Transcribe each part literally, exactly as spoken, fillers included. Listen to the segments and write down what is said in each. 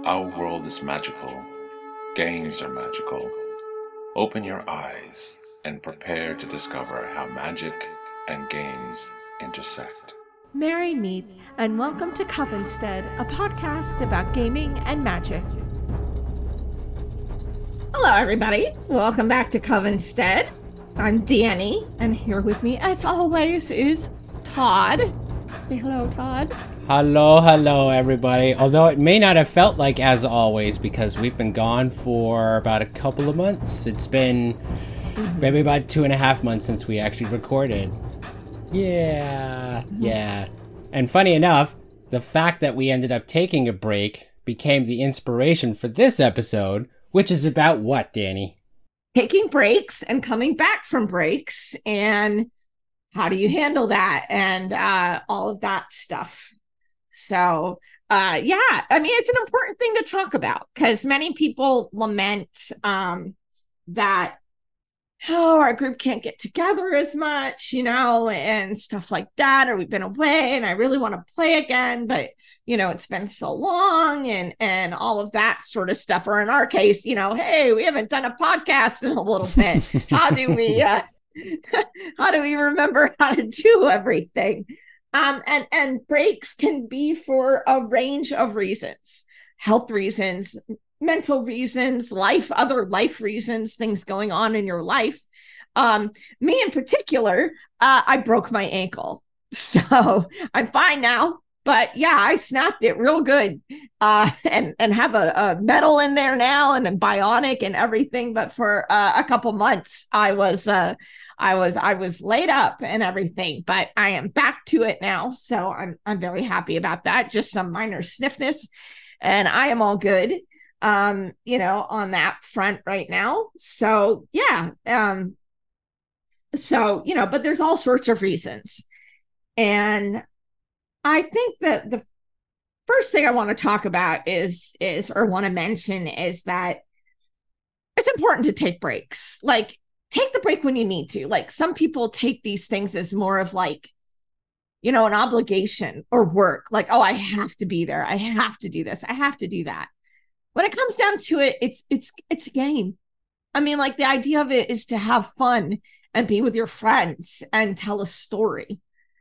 Our world is magical. Games are magical. Open your eyes and prepare to discover how magic and games intersect. Merry meet and welcome to Covenstead, a podcast about gaming and magic. Hello, everybody. Welcome back to Covenstead. I'm Danny, and here with me, as always, is Todd. Say hello, Todd. Hello, hello, everybody. Although it may not have felt like as always because we've been gone for about a couple of months. It's been mm-hmm. maybe about two and a half months since we actually recorded. Yeah, mm-hmm. yeah. And funny enough, the fact that we ended up taking a break became the inspiration for this episode, which is about what, Danny? Taking breaks and coming back from breaks, and how do you handle that, and uh, all of that stuff. So, uh, yeah, I mean, it's an important thing to talk about because many people lament um, that, oh, our group can't get together as much, you know, and stuff like that, or we've been away and I really want to play again, but, you know, it's been so long and, and all of that sort of stuff. Or in our case, you know, hey, we haven't done a podcast in a little bit. How do we, uh, how do we remember how to do everything? Um, and, and breaks can be for a range of reasons, health reasons, mental reasons, life, other life reasons, things going on in your life. Um, me in particular, uh, I broke my ankle. So I'm fine now. But yeah, I snapped it real good uh, and, and have a, a metal in there now and a bionic and everything. But for uh, a couple months, I was uh, I was I was laid up and everything. But I am back to it now. So I'm I'm very happy about that. Just some minor stiffness and I am all good, um, you know, on that front right now. So, yeah. Um, so, you know, but there's all sorts of reasons. And I think that the first thing I want to talk about is, is, or want to mention is that it's important to take breaks. Like, take the break when you need to. Like, some people take these things as more of like, you know, an obligation or work. Like, oh, I have to be there. I have to do this. I have to do that. When it comes down to it, it's, it's, it's a game. I mean, like, the idea of it is to have fun and be with your friends and tell a story.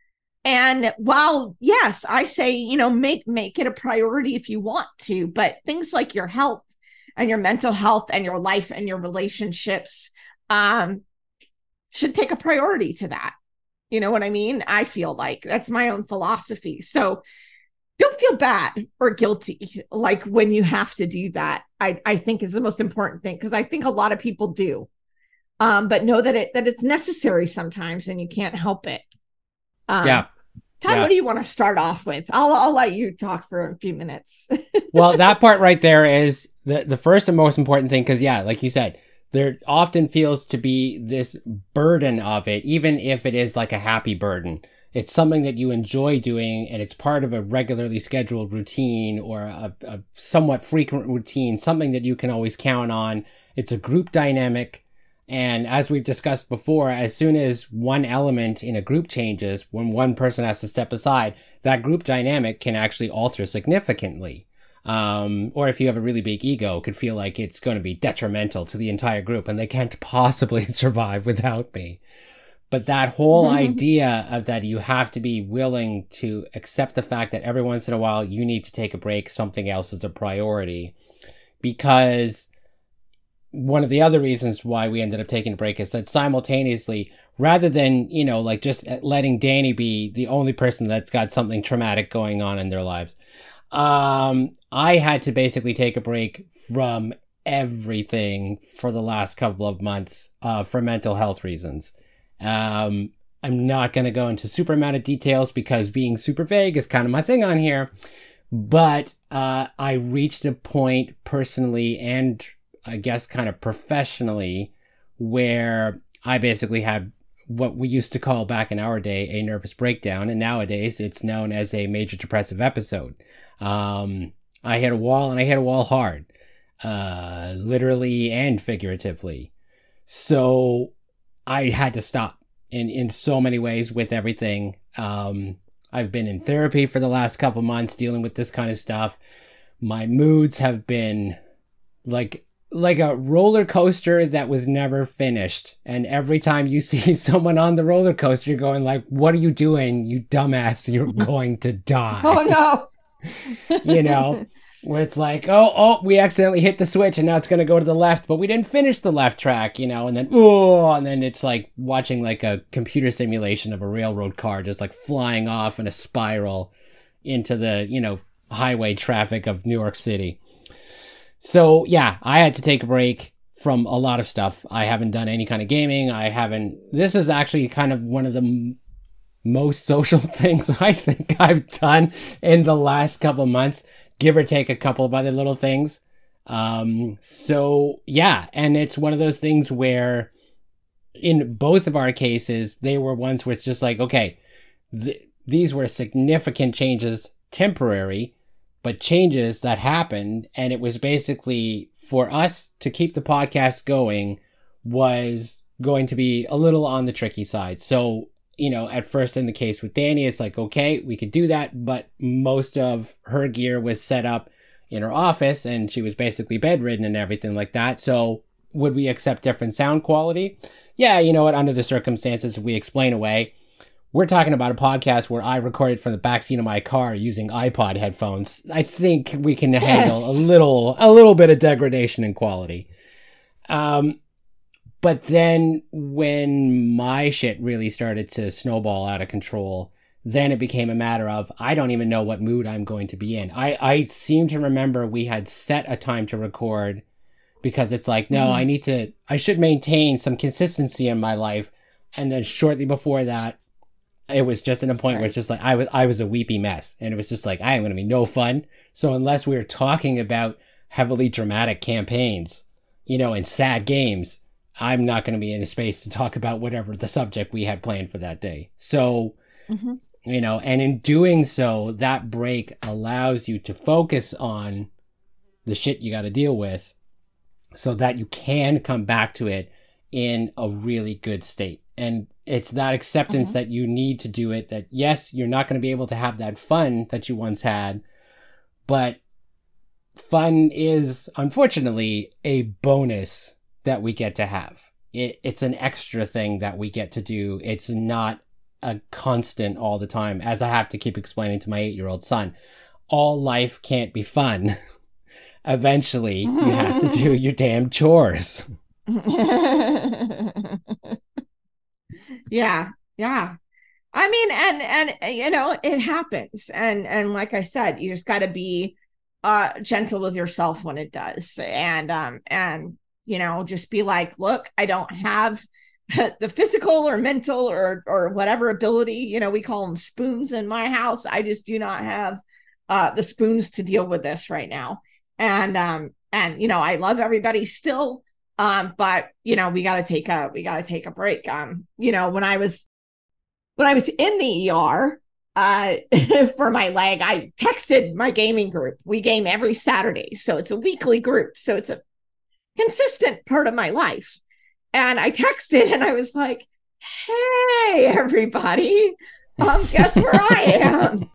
And while, yes, I say, you know, make make it a priority if you want to, but things like your health and your mental health and your life and your relationships um, should take a priority to that. You know what I mean? I feel like that's my own philosophy. So don't feel bad or guilty, like when you have to do that, I, I think is the most important thing, because I think a lot of people do. Um, but know that it that it's necessary sometimes and you can't help it. Um, yeah. Todd, yeah. What do you want to start off with? I'll I'll let you talk for a few minutes. Well, that part right there is the, the first and most important thing, because, yeah, like you said, there often feels to be this burden of it, even if it is like a happy burden. It's something that you enjoy doing, and it's part of a regularly scheduled routine or a, a somewhat frequent routine, something that you can always count on. It's a group dynamic. And as we've discussed before, as soon as one element in a group changes, when one person has to step aside, that group dynamic can actually alter significantly. Um, or if you have a really big ego, it could feel like it's going to be detrimental to the entire group and they can't possibly survive without me. But that whole mm-hmm. idea of that you have to be willing to accept the fact that every once in a while you need to take a break, something else is a priority. Because one of the other reasons why we ended up taking a break is that simultaneously, rather than, you know, like just letting Danny be the only person that's got something traumatic going on in their lives, um, I had to basically take a break from everything for the last couple of months uh, for mental health reasons. Um, I'm not going to go into super amount of details because being super vague is kind of my thing on here. But uh, I reached a point personally and I guess kind of professionally where I basically had what we used to call back in our day a nervous breakdown. And nowadays it's known as a major depressive episode. Um, I hit a wall and I hit a wall hard, uh, literally and figuratively. So I had to stop in, in so many ways with everything. Um, I've been in therapy for the last couple months dealing with this kind of stuff. my moods have been like like a roller coaster that was never finished. And every time you see someone on the roller coaster, you're going like, what are you doing, you dumbass? You're going to die. Oh, no. You know, where it's like, oh, oh, we accidentally hit the switch and now it's going to go to the left, but we didn't finish the left track, you know, and then, oh, and then it's like watching like a computer simulation of a railroad car just like flying off in a spiral into the, you know, highway traffic of New York City. So yeah, I had to take a break from a lot of stuff. I haven't done any kind of gaming. I haven't, this is actually kind of one of the m- most social things I think I've done in the last couple months, give or take a couple of other little things. Um, so yeah, and it's one of those things where in both of our cases, they were ones where it's just like, okay, th- these were significant changes, temporary, but changes that happened. And it was basically for us to keep the podcast going was going to be a little on the tricky side. So, you know, at first in the case with Danny, it's like, okay, we could do that. But most of her gear was set up in her office and she was basically bedridden and everything like that. So would we accept different sound quality? Yeah, you know what? Under the circumstances, we explain away. We're talking about a podcast where I recorded from the backseat of my car using iPod headphones. I think we can handle Yes. a little, a little bit of degradation in quality. Um, but then when my shit really started to snowball out of control, then it became a matter of, I don't even know what mood I'm going to be in. I, I seem to remember we had set a time to record because it's like, no, Mhm. I need to, I should maintain some consistency in my life. And then shortly before that, it was just in a point Right. where it's just like, I was, I was a weepy mess. And it was just like, I am going to be no fun. So unless we were talking about heavily dramatic campaigns, you know, and sad games, I'm not going to be in a space to talk about whatever the subject we had planned for that day. So, Mhm. you know, and in doing so, that break allows you to focus on the shit you got to deal with so that you can come back to it in a really good state. And it's that acceptance Mhm. that you need to do it, that yes, you're not going to be able to have that fun that you once had, but fun is unfortunately a bonus that we get to have. It, it's an extra thing that we get to do. It's not a constant all the time, as I have to keep explaining to my eight-year-old son. All life can't be fun. Eventually, you have to do your damn chores. Yeah, yeah. I mean, and and uh, you know, it happens. And and like I said, you just got to be uh gentle with yourself when it does. And um and you know, just be like, look, I don't have the physical or mental or or whatever ability, you know, we call them spoons in my house. I just do not have uh the spoons to deal with this right now. And um and you know, I love everybody still. Um, but you know, we gotta take a we gotta take a break. Um, you know, when I was when I was in the E R uh for my leg, I texted my gaming group. We game every Saturday, so it's a weekly group, so it's a consistent part of my life. And I texted and I was like, hey everybody, um, guess where I am?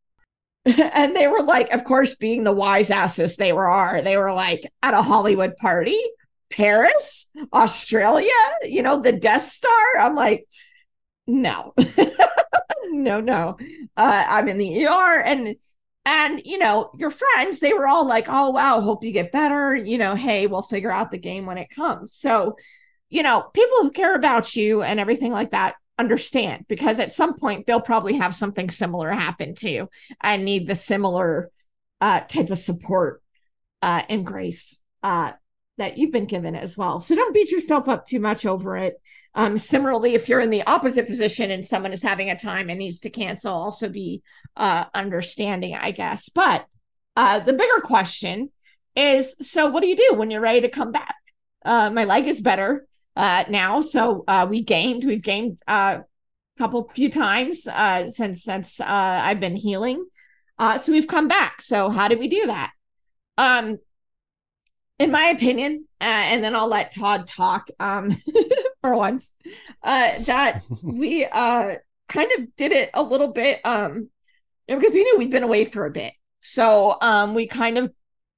And they were like, of course, being the wise asses they were are, they were like at a Hollywood party. Paris, Australia, you know, the Death Star. I'm like, no, no, no. Uh, I'm in the E R, and and you know, your friends, they were all like, oh wow, hope you get better. You know, hey, we'll figure out the game when it comes. So, you know, people who care about you and everything like that understand, because at some point they'll probably have something similar happen to you and need the similar uh, type of support uh, and grace. Uh, that you've been given as well. So don't beat yourself up too much over it. Um, similarly, if you're in the opposite position and someone is having a time and needs to cancel, also be uh, understanding, I guess. But uh, the bigger question is, so what do you do when you're ready to come back? Uh, my leg is better uh, now. So uh, we gamed, we've gamed a uh, couple few times uh, since, since uh, I've been healing. Uh, so we've come back. So how did we do that? Um, In my opinion, uh, and then I'll let Todd talk um, for once, uh, that we uh, kind of did it a little bit um, you know, because we knew we'd been away for a bit. So um, we kind of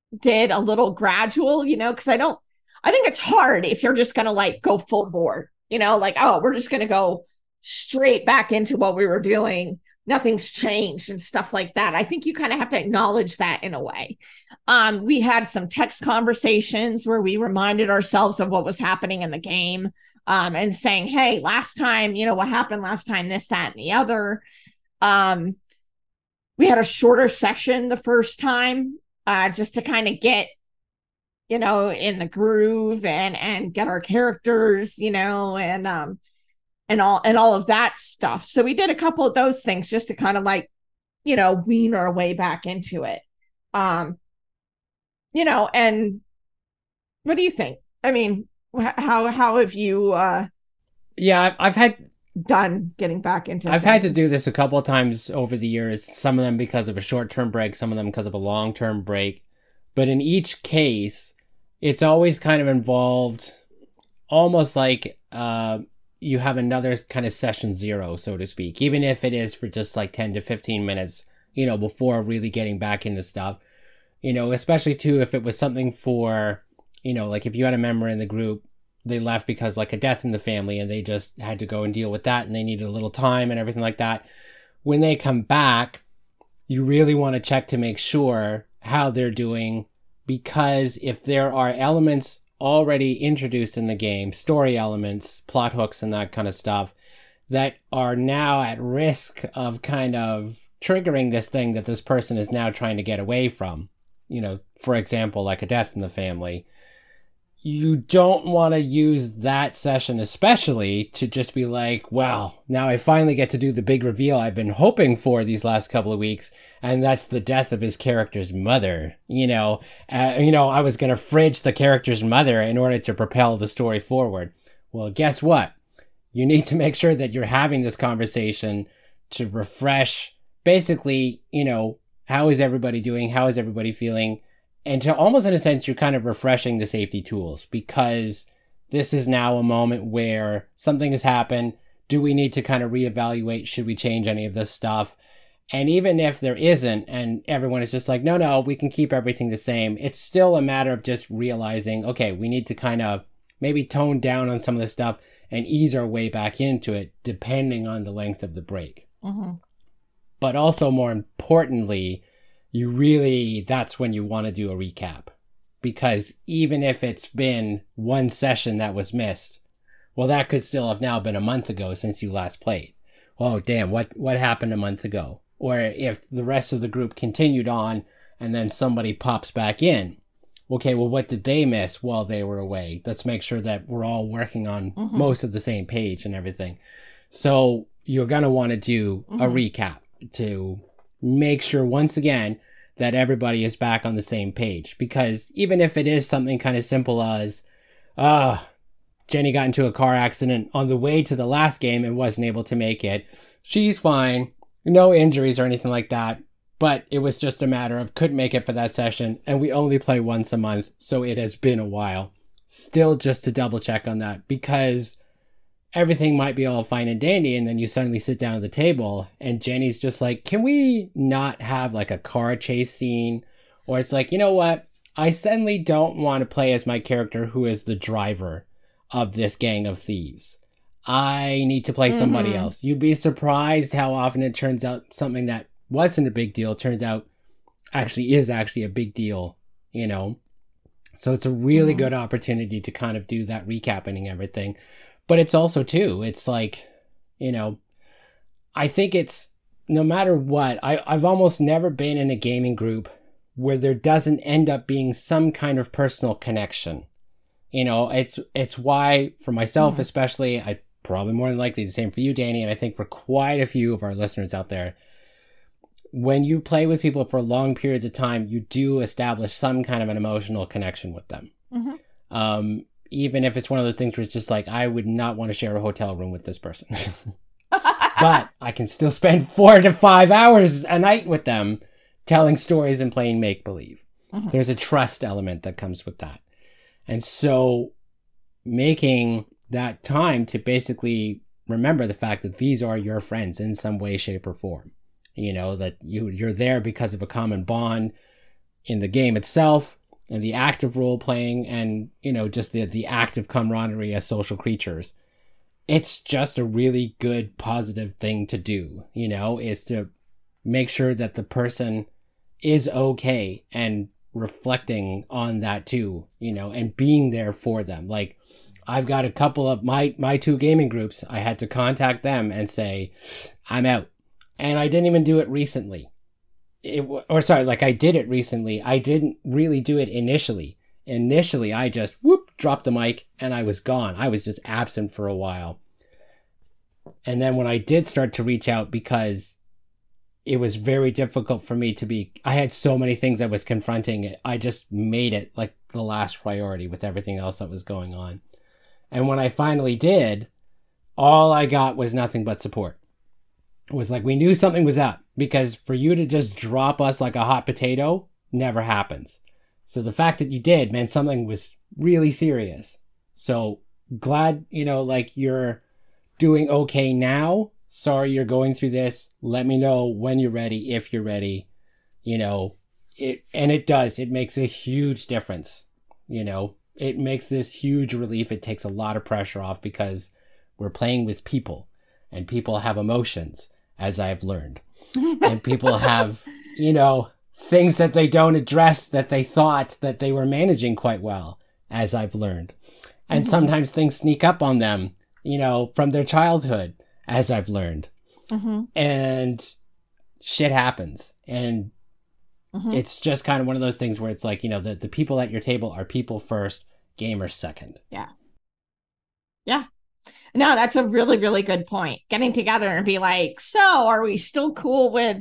did a little gradual, you know, because I don't, I think it's hard if you're just going to like go full board, you know, like, oh, we're just going to go straight back into what we were doing. Nothing's changed and stuff like that. I think you kind of have to acknowledge that in a way. Um, we had some text conversations where we reminded ourselves of what was happening in the game, um, and saying, hey, last time, you know, what happened last time, this, that, and the other. Um, we had a shorter session the first time, uh, just to kind of get, you know, in the groove and and get our characters, you know, and um, and all and all of that stuff. So we did a couple of those things just to kind of like, you know, wean our way back into it. Um, you know, and what do you think? I mean, how how have you uh Yeah, I've, I've had done getting back into I've things? had to do this a couple of times over the years, some of them because of a short-term break, some of them because of a long-term break. But in each case, it's always kind of involved almost like uh, you have another kind of session zero, so to speak, even if it is for just like ten to fifteen minutes, you know, before really getting back into stuff. You know, especially too if it was something for, you know, like if you had a member in the group, they left because like a death in the family and they just had to go and deal with that and they needed a little time and everything like that. When they come back, you really want to check to make sure how they're doing, because if there are elements already introduced in the game, story elements, plot hooks and that kind of stuff, that are now at risk of kind of triggering this thing that this person is now trying to get away from, you know, for example, like a death in the family, you don't want to use that session especially to just be like, well, now I finally get to do the big reveal I've been hoping for these last couple of weeks, and that's the death of his character's mother. You know, uh, you know, I was going to fridge the character's mother in order to propel the story forward. Well, guess what? You need to make sure that you're having this conversation to refresh, basically, you know, how is everybody doing? How is everybody feeling? And to almost in a sense, you're kind of refreshing the safety tools, because this is now a moment where something has happened. Do we need to kind of reevaluate? Should we change any of this stuff? And even if there isn't, and everyone is just like, no, no, we can keep everything the same, it's still a matter of just realizing, okay, we need to kind of maybe tone down on some of this stuff and ease our way back into it, depending on the length of the break. Mm-hmm. But also, more importantly, you really, that's when you want to do a recap. Because even if it's been one session that was missed, well, that could still have now been a month ago since you last played. Oh, damn, what, what happened a month ago? Or if the rest of the group continued on and then somebody pops back in. Okay, well, what did they miss while they were away? Let's make sure that we're all working on mm-hmm. most of the same page and everything. So you're going to want to do mm-hmm. a recap to make sure, once again, that everybody is back on the same page. Because even if it is something kind of simple as, ah, uh, Jenny got into a car accident on the way to the last game and wasn't able to make it. She's fine. No injuries or anything like that. But it was just a matter of couldn't make it for that session. And we only play once a month. So it has been a while. Still just to double check on that. Because everything might be all fine and dandy, and then you suddenly sit down at the table and Jenny's just like, can we not have like a car chase scene? Or it's like, you know what? I suddenly don't want to play as my character who is the driver of this gang of thieves. I need to play somebody mm-hmm. else. You'd be surprised how often it turns out something that wasn't a big deal turns out actually is actually a big deal, you know? So it's a really mm-hmm. good opportunity to kind of do that recapping and everything. But it's also, too, it's like, you know, I think it's, no matter what, I, I've almost never been in a gaming group where there doesn't end up being some kind of personal connection. You know, it's it's why, for myself mm-hmm. especially, I probably more than likely the same for you, Danny, and I think for quite a few of our listeners out there, when you play with people for long periods of time, you do establish some kind of an emotional connection with them. Mm-hmm. Um Even if it's one of those things where it's just like, I would not want to share a hotel room with this person. But I can still spend four to five hours a night with them telling stories and playing make-believe. Mm-hmm. There's a trust element that comes with that. And so making that time to basically remember the fact that these are your friends in some way, shape, or form. You know, that you, you're there because of a common bond. in the game itself and the active role playing and, you know, just the, the active camaraderie as social creatures. It's just a really good positive thing to do, you know, is to make sure that the person is okay and reflecting on that too, you know, and being there for them. Like, I've got a couple of my, my two gaming groups. I had to contact them and say, I'm out. And I didn't even do it recently. It, or sorry, like I did it recently. I didn't really do it initially. Initially, I just whoop, dropped the mic and I was gone. I was just absent for a while. And then when I did start to reach out, because it was very difficult for me to be, I had so many things I was confronting. I just made it like the last priority with everything else that was going on. And when I finally did, all I got was nothing but support. It was like, we knew something was up, because for you to just drop us like a hot potato never happens. So the fact that you did meant something was really serious. So glad, you know, like you're doing okay now. Sorry you're going through this. Let me know when you're ready, if you're ready, you know, it, and it does, it makes a huge difference, you know. It makes this huge relief. It takes a lot of pressure off, because we're playing with people, and people have emotions, as I've learned. And people have, you know, things that they don't address that they thought that they were managing quite well, as I've learned. And mm-hmm. sometimes things sneak up on them, you know, from their childhood, as I've learned. Mm-hmm. And shit happens. And mm-hmm. it's just kind of one of those things where it's like, you know, the, the people at your table are people first, gamers second. Yeah. Yeah. No, that's a really, really good point. Getting together and be like, so are we still cool with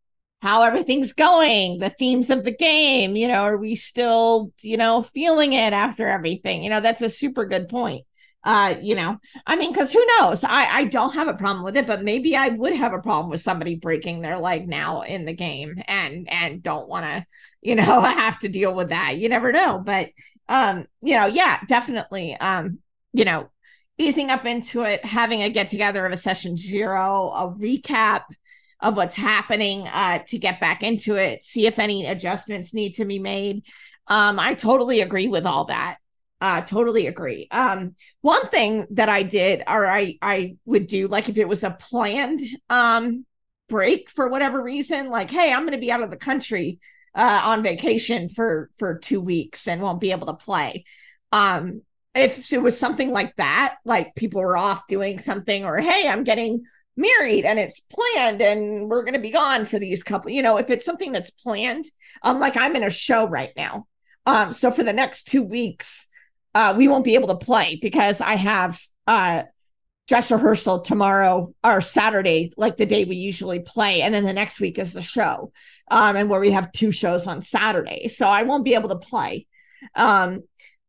how everything's going, the themes of the game? You know, are we still, you know, feeling it after everything? You know, that's a super good point. Uh, you know, I mean, because who knows? I, I don't have a problem with it, but maybe I would have a problem with somebody breaking their leg now in the game and and don't want to, you know, have to deal with that. You never know. But um, you know, yeah, definitely. Um, you know, easing up into it, having a get together of a session zero, a recap of what's happening, uh, to get back into it, see if any adjustments need to be made. Um, I totally agree with all that. Uh, totally agree. Um, one thing that I did, or I, I would do, like if it was a planned um, break for whatever reason, like, hey, I'm going to be out of the country uh, on vacation for, for two weeks and won't be able to play. Um, if it was something like that, like people were off doing something, or, hey, I'm getting married and it's planned and we're going to be gone for these couple, you know, if it's something that's planned, um, like I'm in a show right now. Um, so for the next two weeks, Uh, we won't be able to play because I have uh, dress rehearsal tomorrow or Saturday, like the day we usually play. And then the next week is the show, um, and where we have two shows on Saturday. So I won't be able to play. Um,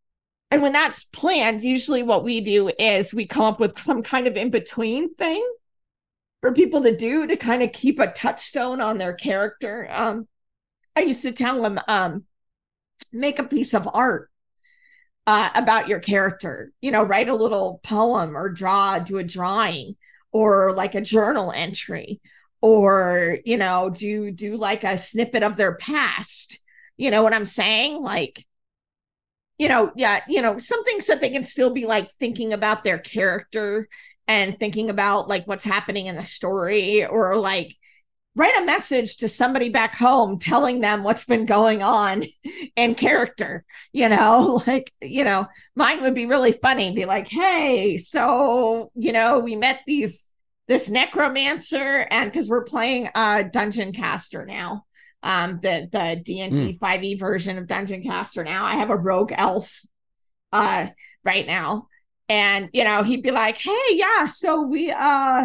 and when that's planned, usually what we do is we come up with some kind of in-between thing for people to do to kind of keep a touchstone on their character. Um, I used to tell them, um, make a piece of art Uh, about your character, you know, write a little poem or draw, do a drawing or like a journal entry, or, you know, do, do like a snippet of their past. You know what I'm saying? Like, you know, yeah, you know, some things that they can still be like thinking about their character and thinking about like what's happening in the story, or like write a message to somebody back home telling them what's been going on in character, you know, like, you know, mine would be really funny, be like, hey, so, you know, we met these, this necromancer, and because we're playing uh Dungeon Caster now, um, the, the D and D mm. five E version of Dungeon Caster now. I have a rogue elf uh right now. And, you know, he'd be like, hey, yeah, so we, uh,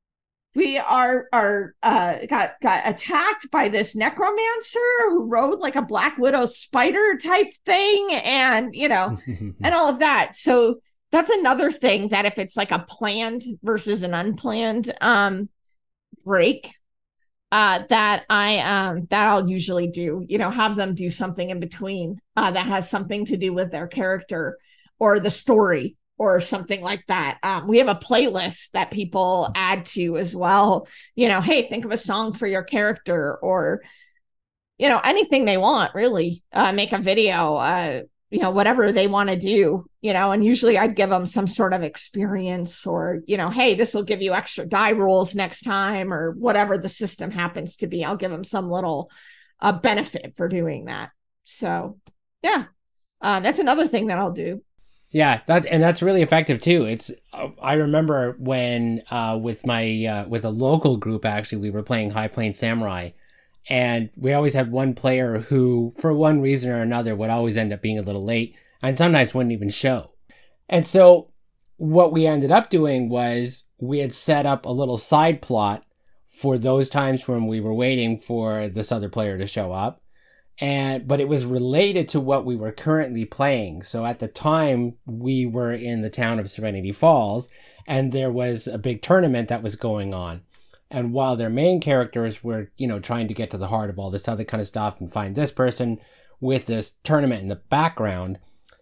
we are are uh, got got attacked by this necromancer who rode like a Black Widow spider type thing, and you know, and all of that. So that's another thing, that if it's like a planned versus an unplanned um, break, uh, that I um, that I'll usually do. You know, have them do something in between uh, that has something to do with their character or the story, or something like that. Um, we have a playlist that people add to as well. You know, hey, think of a song for your character, or, you know, anything they want, really, uh, make a video, uh, you know, whatever they want to do, you know, and usually I'd give them some sort of experience or, you know, hey, this will give you extra die rolls next time or whatever the system happens to be. I'll give them some little uh, benefit for doing that. So, yeah, uh, that's another thing that I'll do. Yeah, that and that's really effective too. It's uh, I remember when uh, with my uh, with a local group, actually, we were playing High Plains Samurai. And we always had one player who, for one reason or another, would always end up being a little late and sometimes wouldn't even show. And so what we ended up doing was we had set up a little side plot for those times when we were waiting for this other player to show up. And but it was related to what we were currently playing. So at the time, we were in the town of Serenity Falls, and there was a big tournament that was going on. And while their main characters were, you know, trying to get to the heart of all this other kind of stuff and find this person with this tournament in the background,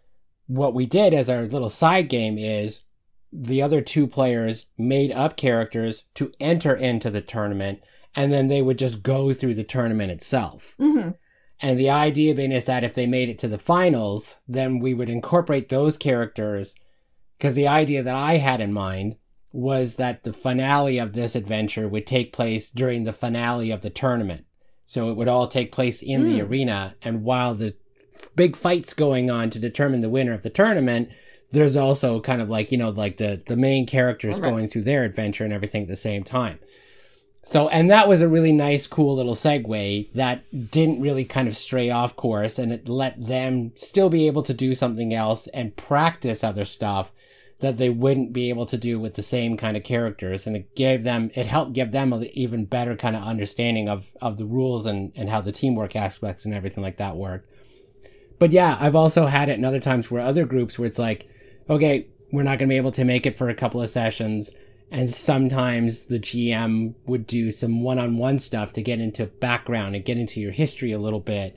what we did as our little side game is the other two players made up characters to enter into the tournament, and then they would just go through the tournament itself. Mm-hmm. And the idea being is that if they made it to the finals, then we would incorporate those characters, because the idea that I had in mind was that the finale of this adventure would take place during the finale of the tournament. So it would all take place in mm. the arena. And while the f- big fight's going on to determine the winner of the tournament, there's also kind of like, you know, like the, the main characters okay. going through their adventure and everything at the same time. So, and that was a really nice, cool little segue that didn't really kind of stray off course, and it let them still be able to do something else and practice other stuff that they wouldn't be able to do with the same kind of characters. And it gave them, it helped give them an even better kind of understanding of, of the rules and, and how the teamwork aspects and everything like that work. But yeah, I've also had it in other times where other groups where it's like, okay, we're not going to be able to make it for a couple of sessions. And sometimes the G M would do some one-on-one stuff to get into background and get into your history a little bit.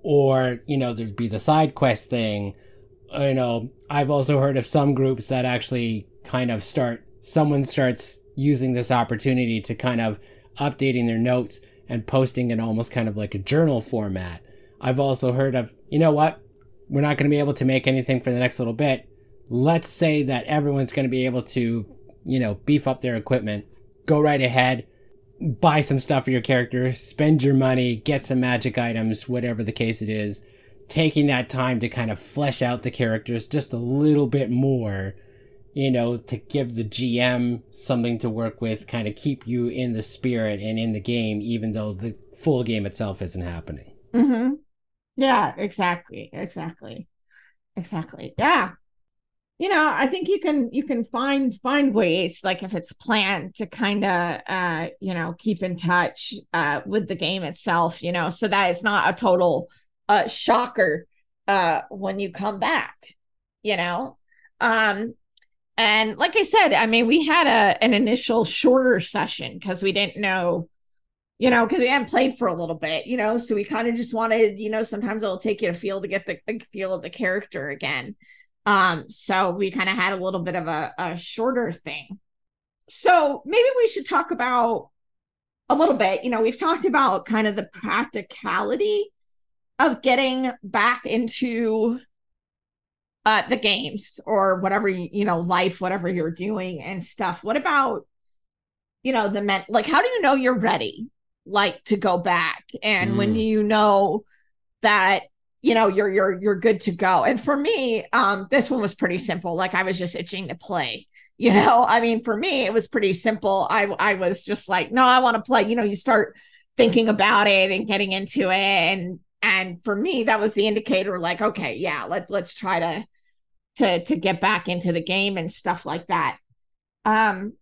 Or, you know, there'd be the side quest thing. You know, I've also heard of some groups that actually kind of start, someone starts using this opportunity to kind of updating their notes and posting in almost kind of like a journal format. I've also heard of, you know what, we're not going to be able to make anything for the next little bit. Let's say that everyone's going to be able to, you know, beef up their equipment, go right ahead, buy some stuff for your character, spend your money, get some magic items, whatever the case it is. Taking that time to kind of flesh out the characters just a little bit more, you know, to give the G M something to work with, kind of keep you in the spirit and in the game, even though the full game itself isn't happening. Mm-hmm. Yeah, exactly. Exactly. Exactly. Yeah. You know, I think you can, you can find, find ways, like if it's planned, to kind of, uh, you know, keep in touch, uh, with the game itself, you know, so that it's not a total Uh, shocker uh, when you come back, you know? Um, and like I said, I mean, we had a an initial shorter session because we didn't know, you know, because we hadn't played for a little bit, you know, so we kind of just wanted, you know, sometimes it'll take you a feel to get the, the feel of the character again. Um, so we kind of had a little bit of a, a shorter thing. So maybe we should talk about a little bit, you know, we've talked about kind of the practicality of getting back into uh, the games or whatever, you know, life, whatever you're doing and stuff. What about, you know, the men, like, how do you know you're ready, like, to go back? And mm. when do you know that, you know, you're, you're, you're good to go? And for me, um, this one was pretty simple. Like, I was just itching to play, you know, I mean, for me, it was pretty simple. I, I was just like, no, I want to play. You know, you start thinking about it and getting into it, and And for me, that was the indicator, like, okay, yeah, let's let's try to to to get back into the game and stuff like that. Um,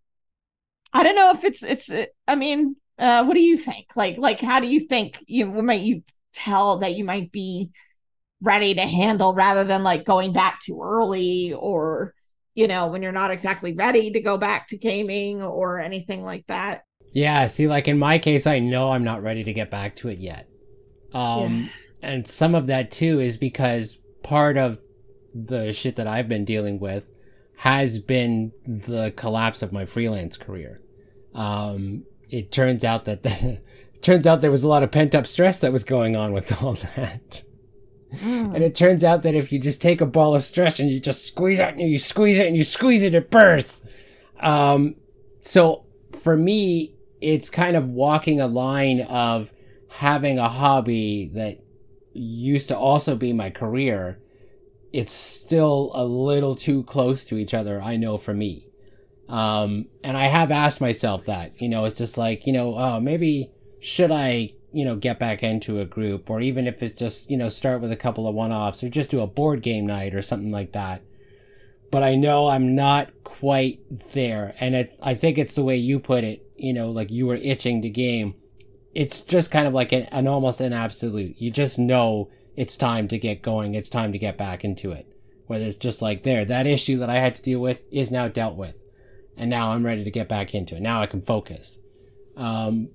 I don't know if it's it's. I mean, uh, what do you think? Like, like, how do you think you might you tell that you might be ready to handle, rather than like going back too early, or, you know, when you're not exactly ready to go back to gaming or anything like that? Yeah. See, like in my case, I know I'm not ready to get back to it yet. Um, yeah. And some of that too is because part of the shit that I've been dealing with has been the collapse of my freelance career. Um, it turns out that the, turns out there was a lot of pent up stress that was going on with all that. Mm. And it turns out that if you just take a ball of stress and you just squeeze it and you squeeze it and you squeeze it, it bursts. Um, so for me, it's kind of walking a line of having a hobby that used to also be my career. It's still a little too close to each other, I know, for me. Um, and I have asked myself that, you know, it's just like, you know, oh, maybe should I, you know, get back into a group, or even if it's just, you know, start with a couple of one-offs or just do a board game night or something like that. But I know I'm not quite there. And it, I think it's the way you put it, you know, like you were itching to game. It's just kind of like an, an almost an absolute. You just know it's time to get going. It's time to get back into it. Whether it's just like there, that issue that I had to deal with is now dealt with. And now I'm ready to get back into it. Now I can focus. Um,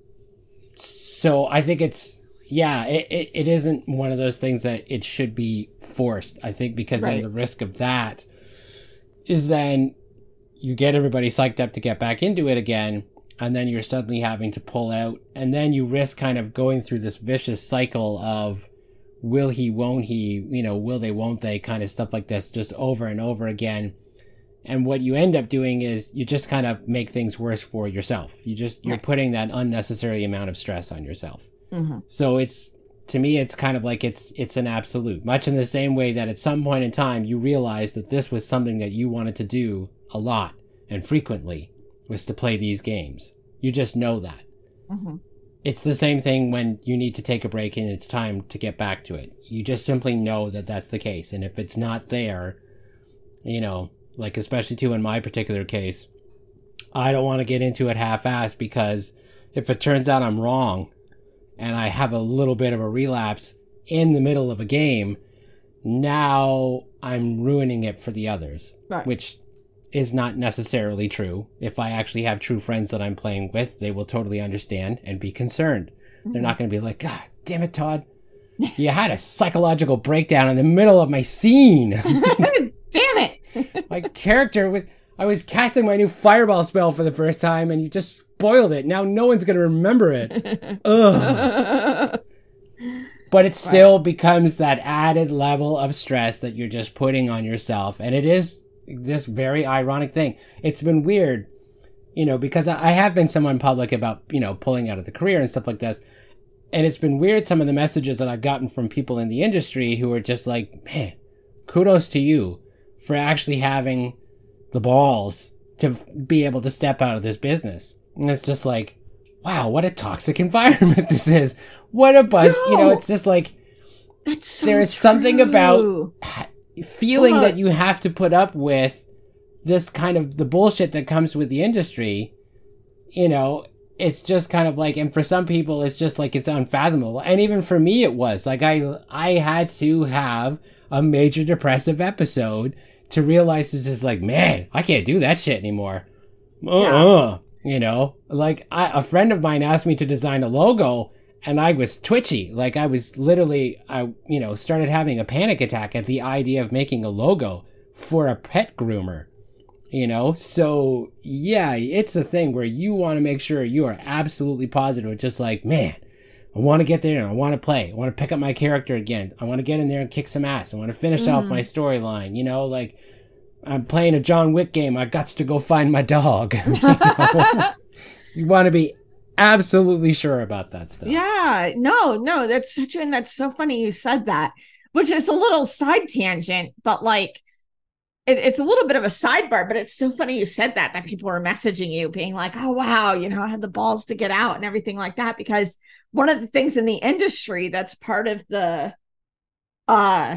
so I think it's, yeah, it, it, it isn't one of those things that it should be forced. I think because Right. then the risk of that is then you get everybody psyched up to get back into it again, and then you're suddenly having to pull out, and then you risk kind of going through this vicious cycle of will he, won't he, you know, will they, won't they, kind of stuff like this, just over and over again. And what you end up doing is you just kind of make things worse for yourself. You just, you're Right. putting that unnecessary amount of stress on yourself. Mm-hmm. So it's, to me, it's kind of like it's it's an absolute. Much in the same way that at some point in time, you realize that this was something that you wanted to do a lot and frequently, was to play these games. You just know that. Mm-hmm. It's the same thing when you need to take a break and it's time to get back to it. You just simply know that that's the case. And if it's not there, you know, like especially too in my particular case, I don't want to get into it half-assed, because if it turns out I'm wrong and I have a little bit of a relapse in the middle of a game, now I'm ruining it for the others, Right. which is not necessarily true. If I actually have true friends that I'm playing with, they will totally understand and be concerned. Mm-hmm. They're not going to be like, God damn it, Todd, you had a psychological breakdown in the middle of my scene. Damn it. My character was, I was casting my new fireball spell for the first time and you just spoiled it. Now no one's going to remember it. Ugh. But it still right. becomes that added level of stress that you're just putting on yourself. And it is this very ironic thing. It's been weird, you know, because I have been someone public about, you know, pulling out of the career and stuff like this. And it's been weird, some of the messages that I've gotten from people in the industry who are just like, man, kudos to you for actually having the balls to be able to step out of this business. And it's just like, wow, what a toxic environment this is. What a bunch, no. you know, it's just like, That's so there is true. something about feeling What? that you have to put up with this kind of the bullshit that comes with the industry. You know, it's just kind of like, and for some people, it's just like, it's unfathomable. And even for me, it was like, I, I had to have a major depressive episode to realize it's just like, man, I can't do that shit anymore. Uh-uh. Yeah. You know, like I, a friend of mine asked me to design a logo and I was twitchy. Like I was literally, I, you know, started having a panic attack at the idea of making a logo for a pet groomer, you know? So yeah, it's a thing where you want to make sure you are absolutely positive. Just like, man, I want to get there and I want to play. I want to pick up my character again. I want to get in there and kick some ass. I want to finish mm. off my storyline, you know, like I'm playing a John Wick game. I got to go find my dog. You know? You want to be absolutely sure about that stuff. Yeah, no, no, that's such, and that's so funny you said that, which is a little side tangent, but like, it, it's a little bit of a sidebar, but it's so funny you said that, that people were messaging you being like, oh, wow, you know, I had the balls to get out and everything like that, because one of the things in the industry that's part of the uh,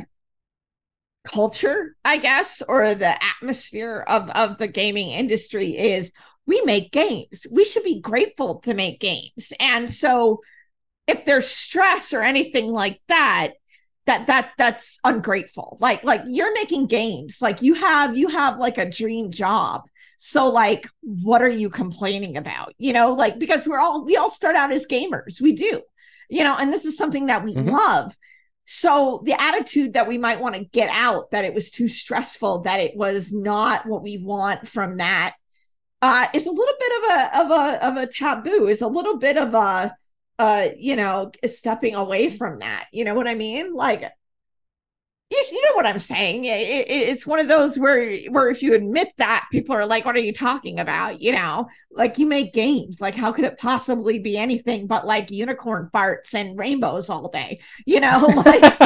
culture, I guess, or the atmosphere of, of the gaming industry is we make games. We should be grateful to make games. And so if there's stress or anything like that, that that that's ungrateful. Like like you're making games. Like you have you have like a dream job. So like what are you complaining about? You know, like because we're all we all start out as gamers. We do. You know, and this is something that we mm-hmm. love. So the attitude that we might want to get out, that it was too stressful, that it was not what we want from that, uh, is a little bit of a of a of a taboo, is a little bit of a uh, you know, stepping away from that. You know what I mean? Like, you, you know what I'm saying? It, it, it's one of those where, where if you admit that, people are like, what are you talking about? You know, like you make games. Like, how could it possibly be anything but like unicorn farts and rainbows all day? You know, like.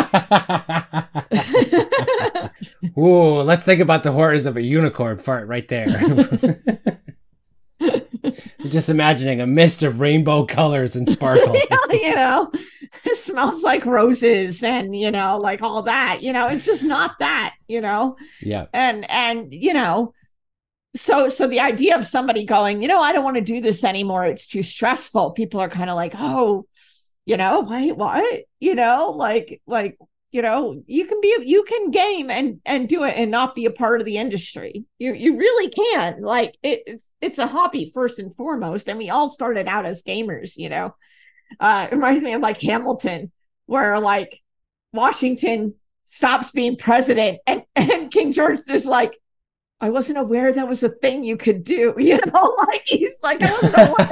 Ooh, let's think about the horrors of a unicorn fart right there. Just imagining a mist of rainbow colors and sparkle. Yeah, you know, it smells like roses and, you know, like all that, you know, it's just not that, you know? Yeah. And, and, you know, so, so the idea of somebody going, you know, I don't want to do this anymore. It's too stressful. People are kind of like, oh, you know, wait, what? You know, like, like, you know, you can be, you can game and, and do it and not be a part of the industry. You, you really can. Like it, it's, it's a hobby first and foremost. And we all started out as gamers, you know. Uh, it reminds me of like Hamilton, where like Washington stops being president and, and King George is like, I wasn't aware that was a thing you could do, you know, like he's like, I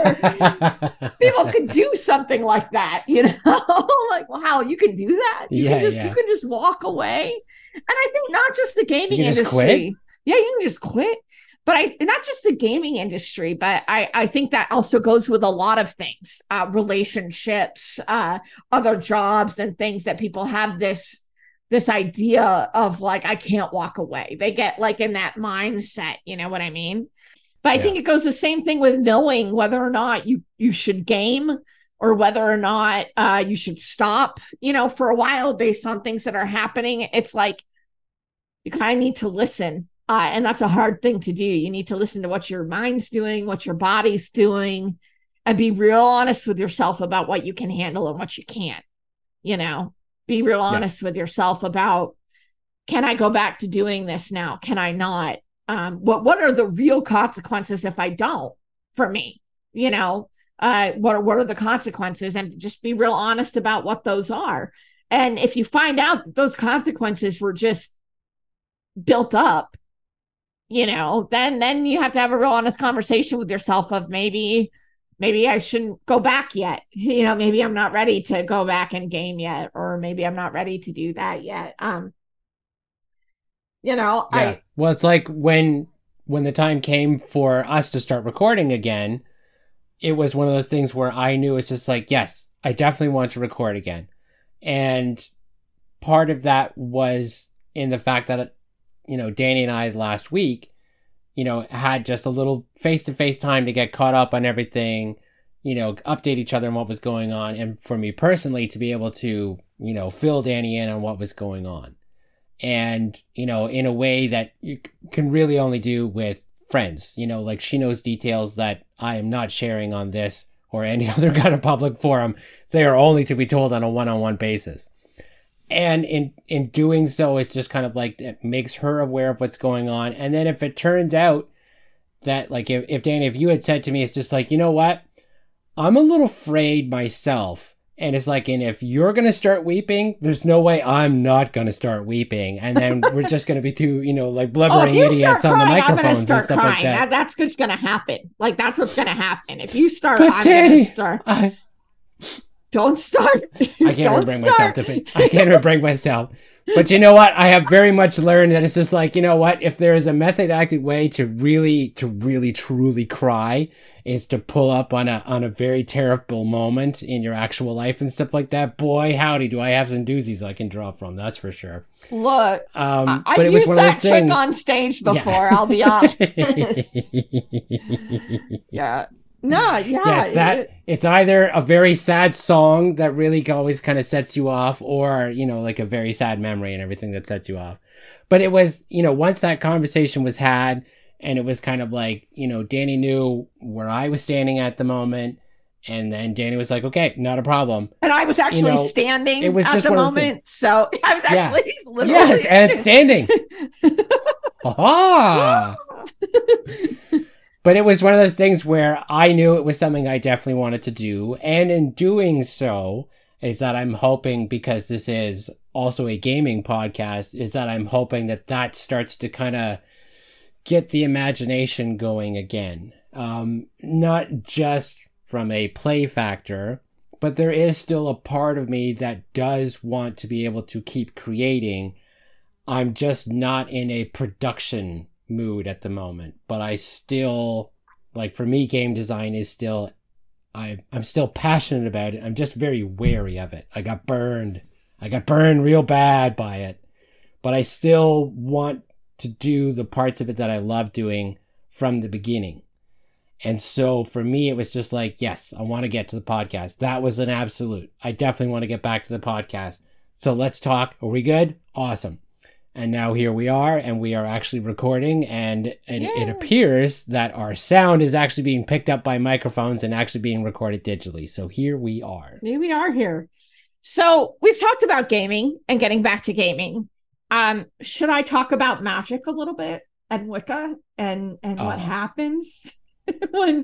wasn't aware people could do something like that, you know, like, wow, you can do that. You yeah, can just, yeah. you can just walk away. And I think not just the gaming just industry. Quit? Yeah, you can just quit. But I, not just the gaming industry, but I, I think that also goes with a lot of things, uh, relationships, uh, other jobs and things that people have this, this idea of like, I can't walk away. They get like in that mindset, you know what I mean? But I yeah. think it goes the same thing with knowing whether or not you, you should game or whether or not uh, you should stop, you know, for a while based on things that are happening. It's like, you kind of need to listen. Uh, and that's a hard thing to do. You need to listen to what your mind's doing, what your body's doing, and be real honest with yourself about what you can handle and what you can't, you know? Be real honest yeah. with yourself about, can I go back to doing this now? Can I not? Um, what what are the real consequences if I don't for me? You know, uh, what are, what are the consequences? And just be real honest about what those are. And if you find out that those consequences were just built up, you know, then then you have to have a real honest conversation with yourself of maybe, maybe I shouldn't go back yet. You know, maybe I'm not ready to go back and game yet, or maybe I'm not ready to do that yet. Um, you know, yeah. I, well, it's like when, when the time came for us to start recording again, it was one of those things where I knew it's just like, yes, I definitely want to record again. And part of that was in the fact that, you know, Danny and I last week, you know, had just a little face-to-face time to get caught up on everything, you know, update each other on what was going on. And for me personally, to be able to, you know, fill Danny in on what was going on. And, you know, in a way that you can really only do with friends, you know, like she knows details that I am not sharing on this or any other kind of public forum. They are only to be told on a one-on-one basis. And in, in doing so, it's just kind of like, it makes her aware of what's going on. And then if it turns out that, like, if, if Danny, if you had said to me, it's just like, you know what? I'm a little afraid myself. And it's like, and if you're going to start weeping, there's no way I'm not going to start weeping. And then we're just going to be two, you know, like blubbering oh, idiots on the crying, microphones and stuff crying. like that. that. That's just going to happen. Like, that's what's going to happen. If you start, but I'm Danny, going to start. I, Don't start. I can't Don't even bring start. myself to. I can't even bring myself. But you know what? I have very much learned that it's just like, you know what? If there is a method acted way to really, to really, truly cry, is to pull up on a on a very terrible moment in your actual life and stuff like that. Boy, howdy, do I have some doozies I can draw from? That's for sure. Look, um, I've but it was used one that of those trick things. on stage before. Yeah. I'll be honest. yeah. No, yeah. yeah it's, that, it, it's either a very sad song that really always kind of sets you off, or, you know, like a very sad memory and everything that sets you off. But it was, you know, once that conversation was had, and it was kind of like, you know, Danny knew where I was standing at the moment, and then Danny was like, okay, not a problem. And I was actually you know, standing it was at just the one moment. So I was actually yeah. literally. Yes, and standing. Ha But it was one of those things where I knew it was something I definitely wanted to do. And in doing so, is that I'm hoping, because this is also a gaming podcast, is that I'm hoping that that starts to kind of get the imagination going again. Um, not just from a play factor, but there is still a part of me that does want to be able to keep creating. I'm just not in a production mood at the moment, but I still, like, for me, game design is still, I, I'm still passionate about it. I'm just very wary of it. I got burned. I got burned real bad by it, but I still want to do the parts of it that I love doing from the beginning. And so for me, it was just like, yes, I want to get to the podcast. That was an absolute. I definitely want to get back to the podcast. So let's talk. Are we good? Awesome. And now here we are, and we are actually recording, and, and it appears that our sound is actually being picked up by microphones and actually being recorded digitally. So here we are. Here we are here. So we've talked about gaming and getting back to gaming. Um, should I talk about magic a little bit and Wicca and, and what Oh. happens when...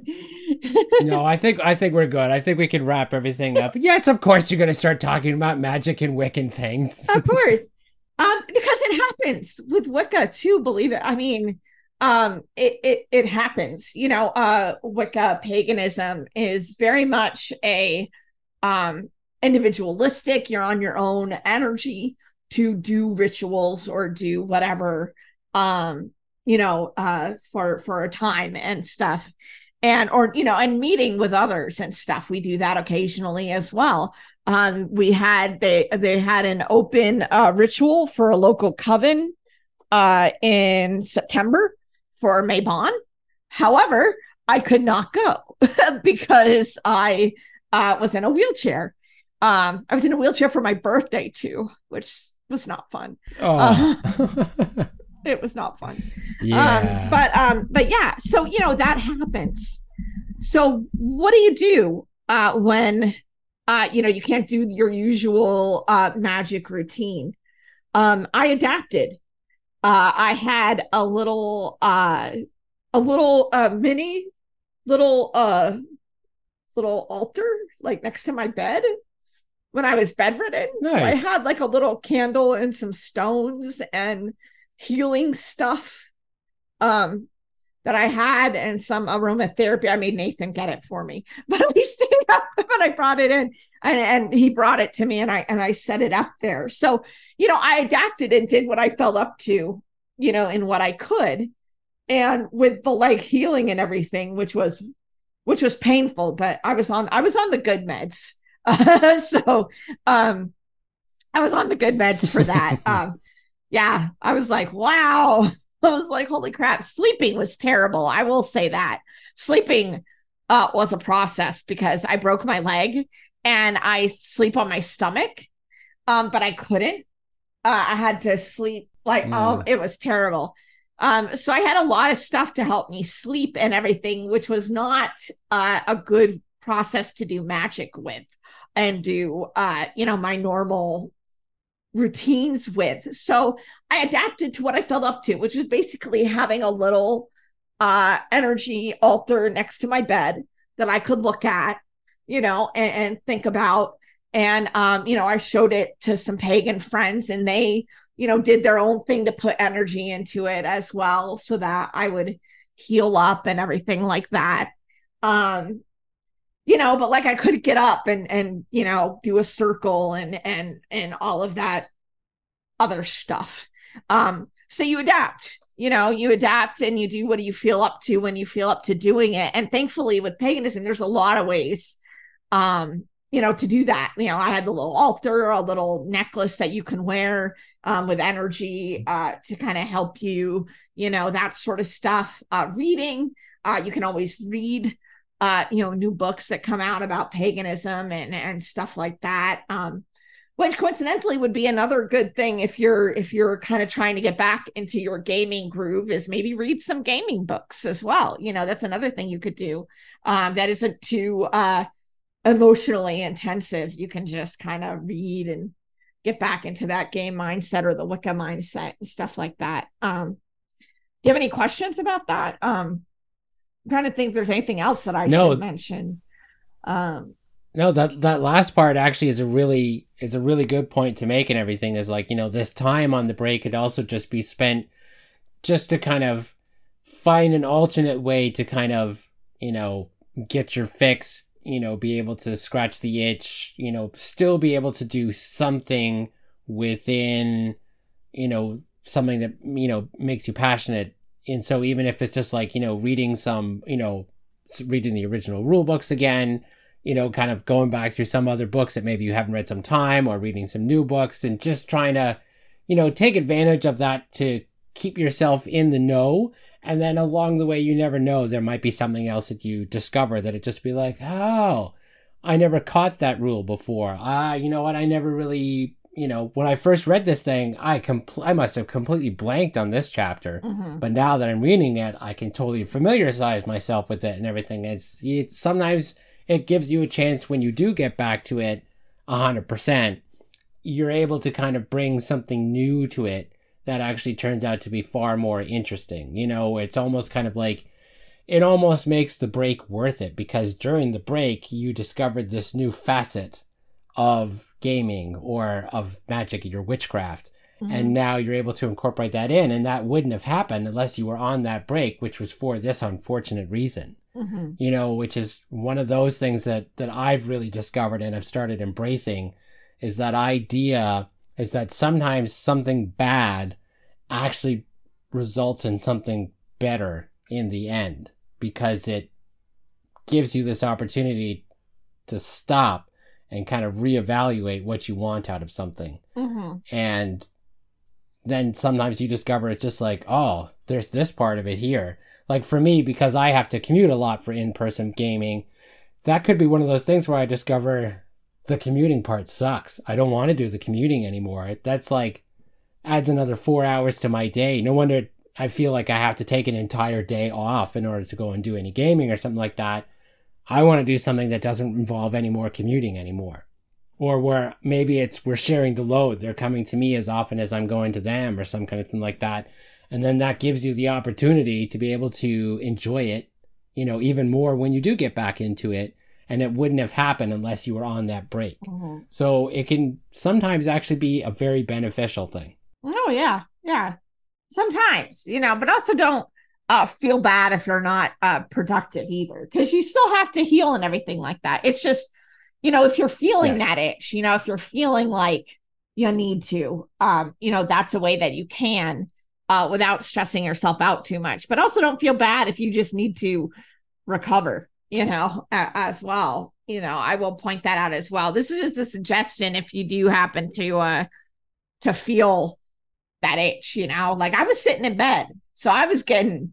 No, I think I think we're good. I think we can wrap everything up. Yes, of course you're going to start talking about magic and Wiccan things. Of course. Um, because it happens with Wicca too, believe it. I mean, um, it, it, it happens, you know, uh, Wicca paganism is very much a, um, individualistic. You're on your own energy to do rituals or do whatever, um, you know, uh, for, for a time and stuff. And, or, you know, and meeting with others and stuff. We do that occasionally as well. Um, we had, they, they had an open uh, ritual for a local coven uh, in September for Mabon. However, I could not go because I uh, was in a wheelchair. Um, I was in a wheelchair for my birthday too, which was not fun. Oh. Uh, it was not fun. Yeah. Um, but um, but yeah, so you know that happens. So what do you do uh, when uh, you know you can't do your usual uh, magic routine? Um, I adapted. Uh, I had a little uh, a little uh, mini little uh, little altar like next to my bed when I was bedridden. Nice. So I had like a little candle and some stones and healing stuff um that I had and some aromatherapy. I made Nathan get it for me, but we stayed up and I brought it in and, and he brought it to me and I and I set it up there. So, you know, I adapted and did what I felt up to, you know, in what I could. And with the leg healing and everything, which was which was painful, but I was on I was on the good meds. Uh, so um I was on the good meds for that. um yeah, I was like, wow. I was like, holy crap. Sleeping was terrible. I will say that. Sleeping uh, was a process because I broke my leg and I sleep on my stomach, um, but I couldn't. Uh, I had to sleep like, mm. oh, it was terrible. Um, so I had a lot of stuff to help me sleep and everything, which was not uh, a good process to do magic with and do, uh, you know, my normal routines with. So I adapted to what I felt up to, which is basically having a little uh energy altar next to my bed that I could look at, you know, and, and think about. And um, you know, I showed it to some pagan friends and they, you know, did their own thing to put energy into it as well so that I would heal up and everything like that. Um, you know, but like I could get up and, and, you know, do a circle and, and, and all of that other stuff. Um, so you adapt, you know, you adapt and you do what you feel up to when you feel up to doing it. And thankfully with paganism, there's a lot of ways, um, you know, to do that. You know, I had the little altar, a little necklace that you can wear um, with energy uh, to kind of help you, you know, that sort of stuff. Uh, reading, uh, you can always read Uh, you know, new books that come out about paganism and, and stuff like that. Um, which coincidentally would be another good thing if you're if you're kind of trying to get back into your gaming groove is maybe read some gaming books as well. You know, that's another thing you could do um, that isn't too uh, emotionally intensive. You can just kind of read and get back into that game mindset or the Wicca mindset and stuff like that. Um, do you have any questions about that? Um, I'm trying to think if there's anything else that I no. should mention. Um, no, that that last part actually is a really is a really good point to make, and everything is like, you know, this time on the break could also just be spent just to kind of find an alternate way to kind of, you know, get your fix you know, be able to scratch the itch, you know, still be able to do something within, you know, something that, you know, makes you passionate. And so even if it's just like, you know, reading some, you know, reading the original rule books again, you know, kind of going back through some other books that maybe you haven't read some time, or reading some new books, and just trying to, you know, take advantage of that to keep yourself in the know. And then along the way, you never know, there might be something else that you discover that it just be like, oh, I never caught that rule before. Ah, you know what? I never really, you know, when I first read this thing, I compl- I must have completely blanked on this chapter. Mm-hmm. But now that I'm reading it, I can totally familiarize myself with it and everything. It's, it's sometimes it gives you a chance when you do get back to it one hundred percent. You're able to kind of bring something new to it that actually turns out to be far more interesting. You know, it's almost kind of like, it almost makes the break worth it, because during the break, you discovered this new facet of gaming or of magic, your witchcraft. Mm-hmm. And now you're able to incorporate that in, and that wouldn't have happened unless you were on that break, which was for this unfortunate reason. Mm-hmm. You know, which is one of those things that, that I've really discovered and have started embracing, is that idea is that sometimes something bad actually results in something better in the end, because it gives you this opportunity to stop and kind of reevaluate what you want out of something. Mm-hmm. And then sometimes you discover it's just like, oh, there's this part of it here. Like for me, because I have to commute a lot for in-person gaming, that could be one of those things where I discover the commuting part sucks. I don't want to do the commuting anymore. That's like, adds another four hours to my day. No wonder I feel like I have to take an entire day off in order to go and do any gaming or something like that. I want to do something that doesn't involve any more commuting anymore. Or where maybe it's we're sharing the load. They're coming to me as often as I'm going to them, or some kind of thing like that. And then that gives you the opportunity to be able to enjoy it, you know, even more when you do get back into it. And it wouldn't have happened unless you were on that break. Mm-hmm. So it can sometimes actually be a very beneficial thing. Oh, yeah. Yeah. Sometimes, you know, but also don't uh, feel bad if you're not uh, productive either, because you still have to heal and everything like that. It's just, you know, if you're feeling yes. that itch, you know, if you're feeling like you need to, um, you know, that's a way that you can uh, without stressing yourself out too much. But also don't feel bad if you just need to recover, you know, uh, as well. You know, I will point that out as well. This is just a suggestion if you do happen to uh, to feel that itch, you know, like I was sitting in bed, so I was getting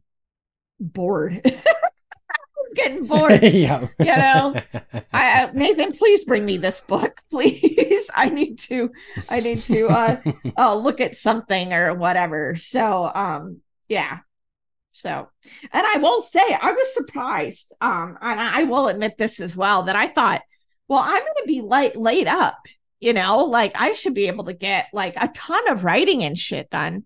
bored. I was getting bored. Yeah. You know, I, uh, Nathan, please bring me this book, please. I need to, I need to uh, uh, look at something or whatever. So, um, yeah. So, and I will say, I was surprised, um, and I will admit this as well, that I thought, well, I'm going to be light, laid up. You know, like I should be able to get like a ton of writing and shit done.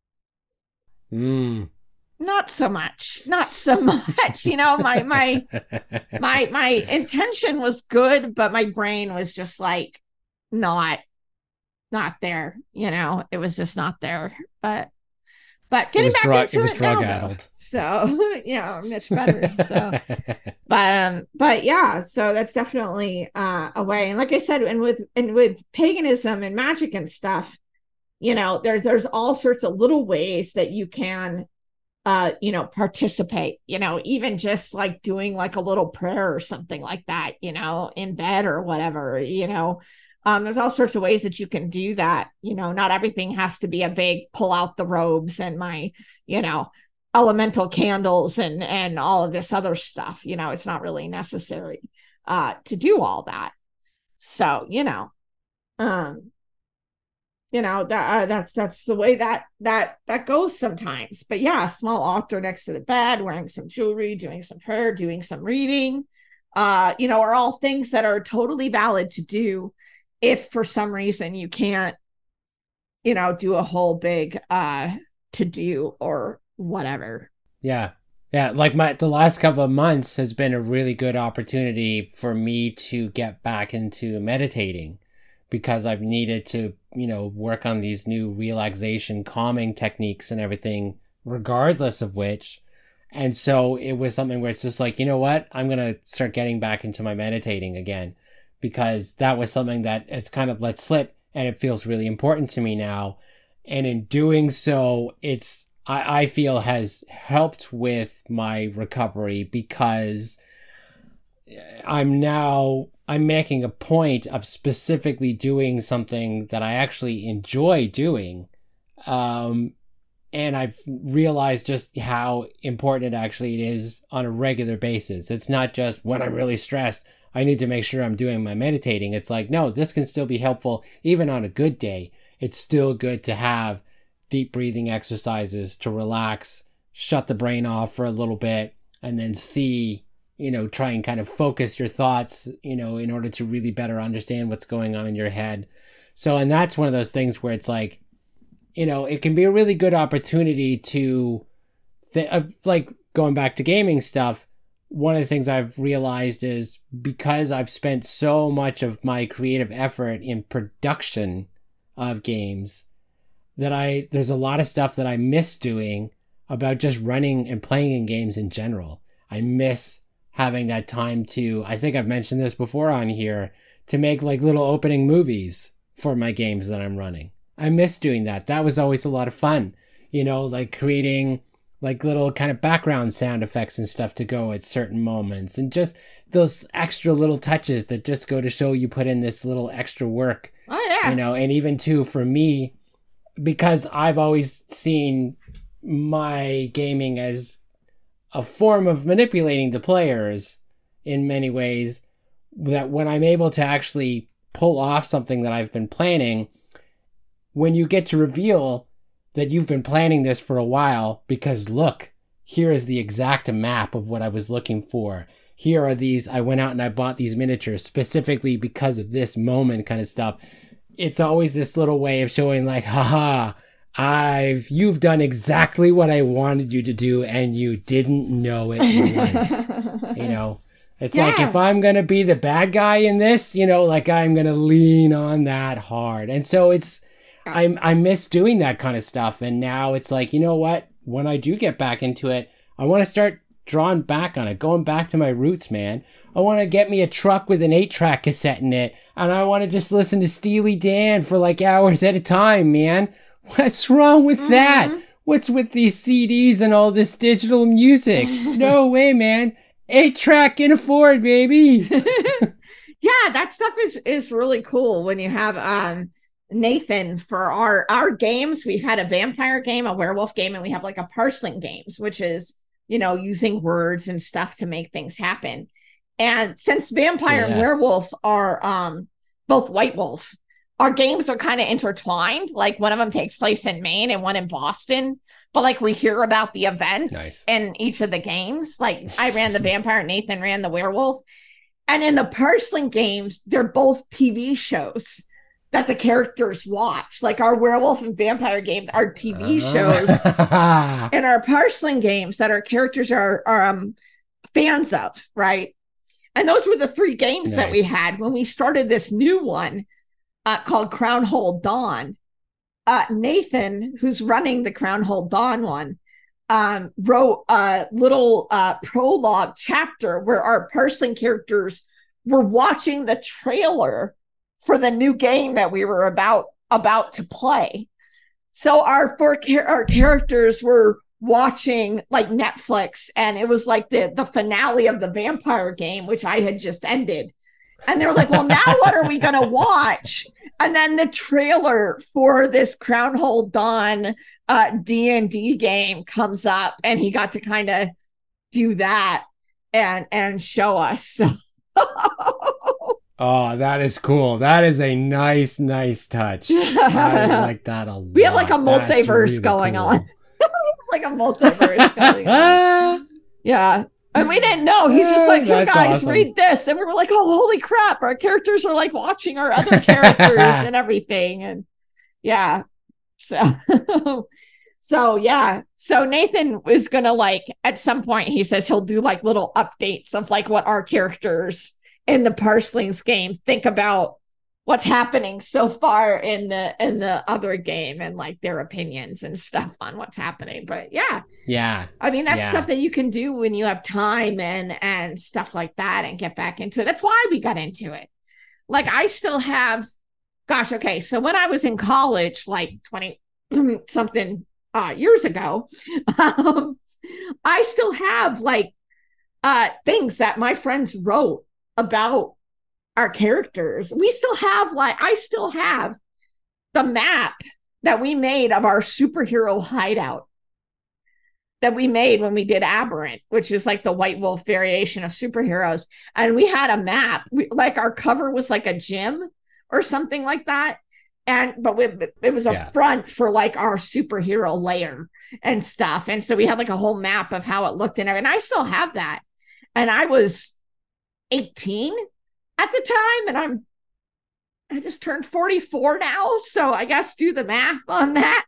Mm. Not so much, not so much. You know, my, my, my, my intention was good, but my brain was just like, not, not there. You know, it was just not there, but, but getting back drug, into it, was it drug now, addled. though, so, you know, much better. So, but, um, but yeah, so that's definitely uh, a way. And like I said, and with, and with paganism and magic and stuff, you know, there's, there's all sorts of little ways that you can, uh, you know, participate, you know, even just like doing like a little prayer or something like that, you know, in bed or whatever, you know. Um, there's all sorts of ways that you can do that. You know, not everything has to be a big pull out the robes and my, you know, elemental candles and, and all of this other stuff. You know, it's not really necessary uh, to do all that. So, you know, um, you know, that uh, that's, that's the way that, that, that goes sometimes. But yeah, a small altar next to the bed, wearing some jewelry, doing some prayer, doing some reading, uh, you know, are all things that are totally valid to do. If for some reason you can't, you know, do a whole big uh to do or whatever. Yeah. Yeah. Like my the last couple of months has been a really good opportunity for me to get back into meditating, because I've needed to, you know, work on these new relaxation calming techniques and everything, regardless of which. And so it was something where it's just like, you know what? I'm going to start getting back into my meditating again, because that was something that has kind of let slip, and it feels really important to me now. And in doing so, it's, I, I feel has helped with my recovery, because I'm now, I'm making a point of specifically doing something that I actually enjoy doing. Um, and I've realized just how important it actually it is on a regular basis. It's not just when I'm really stressed, I need to make sure I'm doing my meditating. It's like, no, this can still be helpful even on a good day. It's still good to have deep breathing exercises to relax, shut the brain off for a little bit, and then see, you know, try and kind of focus your thoughts, you know, in order to really better understand what's going on in your head. So, and that's one of those things where it's like, you know, it can be a really good opportunity to, th- uh, like going back to gaming stuff, one of the things I've realized is because I've spent so much of my creative effort in production of games, that I, there's a lot of stuff that I miss doing about just running and playing in games in general. I miss having that time to, I think I've mentioned this before on here, to make like little opening movies for my games that I'm running. I miss doing that. That was always a lot of fun, you know, like creating like little kind of background sound effects and stuff to go at certain moments, and just those extra little touches that just go to show you put in this little extra work. Oh yeah. You know, and even too for me, because I've always seen my gaming as a form of manipulating the players in many ways, that when I'm able to actually pull off something that I've been planning, when you get to reveal that you've been planning this for a while, because look, here is the exact map of what I was looking for. Here are these, I went out and I bought these miniatures specifically because of this moment kind of stuff. It's always this little way of showing like, haha, I've, you've done exactly what I wanted you to do and you didn't know it once. You know, it's yeah. like, if I'm going to be the bad guy in this, you know, like I'm going to lean on that hard. And so it's, I I miss doing that kind of stuff. And now it's like, you know what? When I do get back into it, I want to start drawing back on it, going back to my roots, man. I want to get me a truck with an eight track cassette in it. And I want to just listen to Steely Dan for like hours at a time, man. What's wrong with mm-hmm. that? What's with these C Ds and all this digital music? No way, man. Eight track can afford, baby. Yeah, that stuff is, is really cool when you have, um, Nathan for our our games. We've had a vampire game, a werewolf game, and we have like a parseling games, which is, you know, using words and stuff to make things happen. And since vampire yeah. and werewolf are um both white wolf, our games are kind of intertwined. Like one of them takes place in Maine and one in Boston, but like we hear about the events nice. in each of the games. Like I ran the vampire, Nathan ran the werewolf. And in the parseling games, they're both T V shows that the characters watch. Like our werewolf and vampire games are T V shows, uh. and our parseling games that our characters are, are um, fans of, right? And those were the three games nice. that we had when we started this new one uh, called Crownhold Dawn. Uh, Nathan, who's running the Crownhold Dawn one, um, wrote a little uh, prologue chapter where our parseling characters were watching the trailer for the new game that we were about about to play. So our four char- our characters were watching like Netflix, and it was like the the finale of the vampire game, which I had just ended. And they were like, well, now what are we going to watch? And then the trailer for this Crownhold Dawn uh, D and D game comes up, and he got to kind of do that and and show us. Oh, that is cool. That is a nice, nice touch. I like that a lot. We have like a multiverse really going cool. on. Like a multiverse going on. Yeah. And we didn't know. He's just like, hey guys, awesome. read this. And we were like, oh, holy crap. Our characters are like watching our other characters and everything. And yeah. So, so yeah. So Nathan is going to like, at some point, he says he'll do like little updates of like what our characters in the Parselings game think about what's happening so far in the in the other game and like their opinions and stuff on what's happening. But yeah. Yeah. I mean, that's yeah. stuff that you can do when you have time and and stuff like that and get back into it. That's why we got into it. Like I still have, gosh, okay. So when I was in college, like twenty something uh, years ago, um, I still have like uh, things that my friends wrote about our characters. We still have like, I still have the map that we made of our superhero hideout that we made when we did Aberrant, which is like the White Wolf variation of superheroes. And we had a map, we, like our cover was like a gym or something like that. And, but we, it was a yeah. front for like our superhero layer and stuff. And so we had like a whole map of how it looked and everything. And I still have that. And I was eighteen at the time, and I'm, I just turned forty-four now. So I guess do the math on that.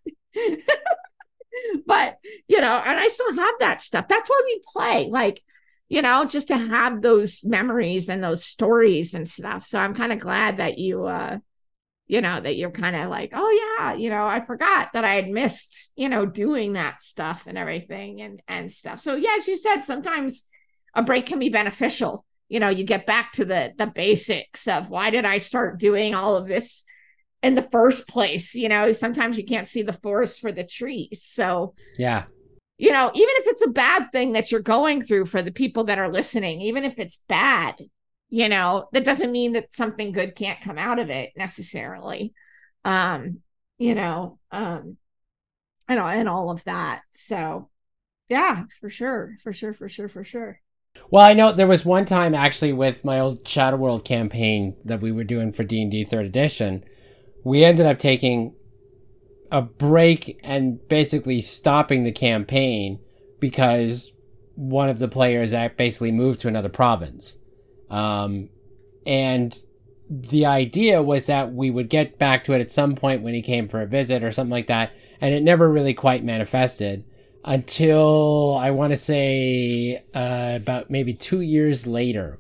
But, you know, and I still have that stuff. That's why we play, like, you know, just to have those memories and those stories and stuff. So I'm kind of glad that you, uh, you know, that you're kind of like, oh yeah, you know, I forgot that I had missed, you know, doing that stuff and everything and, and stuff. So yeah, as you said, sometimes a break can be beneficial. You know, you get back to the the basics of why did I start doing all of this in the first place? You know, sometimes you can't see the forest for the trees. So yeah, you know, even if it's a bad thing that you're going through, for the people that are listening, even if it's bad, you know, that doesn't mean that something good can't come out of it necessarily. Um, you know, um, and, and all of that. So yeah, for sure, for sure, for sure, for sure. Well, I know there was one time actually with my old Shadow World campaign that we were doing for D and D third edition. We ended up taking a break and basically stopping the campaign because one of the players basically moved to another province. Um, and the idea was that we would get back to it at some point when he came for a visit or something like that. And it never really quite manifested. Until I want to say uh, about maybe two years later,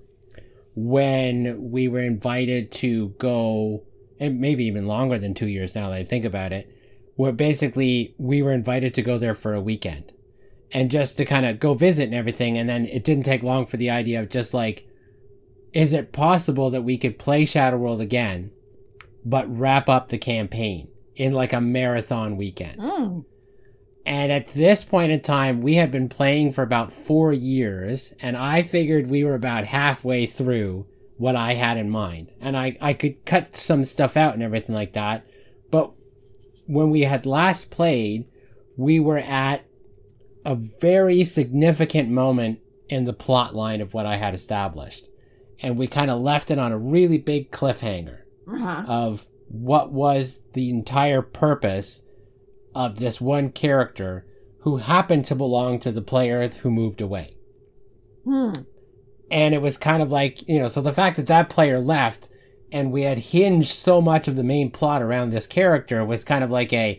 when we were invited to go, and maybe even longer than two years now that I think about it, where basically we were invited to go there for a weekend and just to kind of go visit and everything. And then it didn't take long for the idea of just like, is it possible that we could play Shadow World again, but wrap up the campaign in like a marathon weekend? Mm. And at this point in time, we had been playing for about four years, and I figured we were about halfway through what I had in mind. And I, I could cut some stuff out and everything like that. But when we had last played, we were at a very significant moment in the plot line of what I had established. And we kind of left it on a really big cliffhanger uh-huh. of what was the entire purpose of this one character who happened to belong to the player who moved away. Hmm. And it was kind of like, you know, so the fact that that player left and we had hinged so much of the main plot around this character was kind of like a,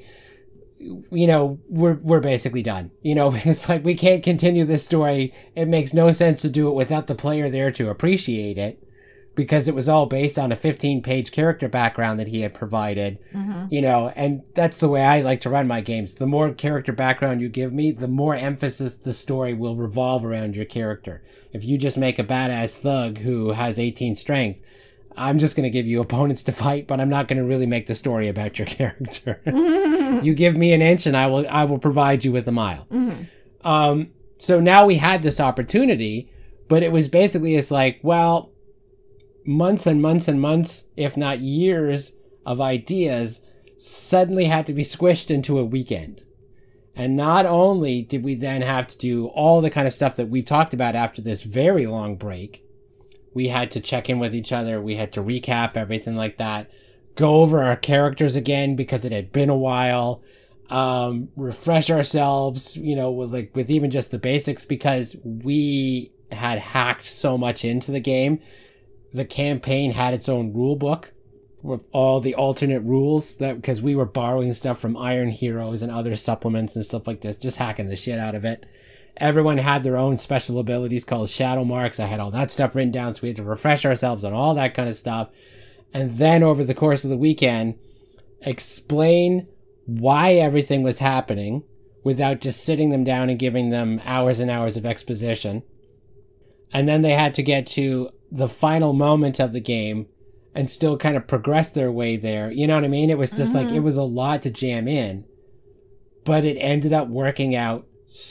you know, we're we're basically done. You know, it's like we can't continue this story. It makes no sense to do it without the player there to appreciate it, because it was all based on a fifteen page character background that he had provided, mm-hmm. you know, and that's the way I like to run my games. The more character background you give me, the more emphasis the story will revolve around your character. If you just make a badass thug who has eighteen strength, I'm just going to give you opponents to fight, but I'm not going to really make the story about your character. Mm-hmm. You give me an inch and I will, I will provide you with a mile. Mm-hmm. Um, so now we had this opportunity, but it was basically, it's like, well, months and months and months, if not years of ideas suddenly had to be squished into a weekend. And not only did we then have to do all the kind of stuff that we talked about after this very long break, we had to check in with each other. We had to recap everything like that, go over our characters again because it had been a while, um, refresh ourselves, you know, with like with even just the basics, because we had hacked so much into the game. The campaign had its own rule book with all the alternate rules, that because we were borrowing stuff from Iron Heroes and other supplements and stuff like this, just hacking the shit out of it. Everyone had their own special abilities called shadow marks. I had all that stuff written down, so we had to refresh ourselves on all that kind of stuff. and then over the course of the weekend, explain why everything was happening without just sitting them down and giving them hours and hours of exposition. And then they had to get to the final moment of the game and still kind of progress their way there. You know what I mean? It was just mm-hmm. like, it was a lot to jam in, but it ended up working out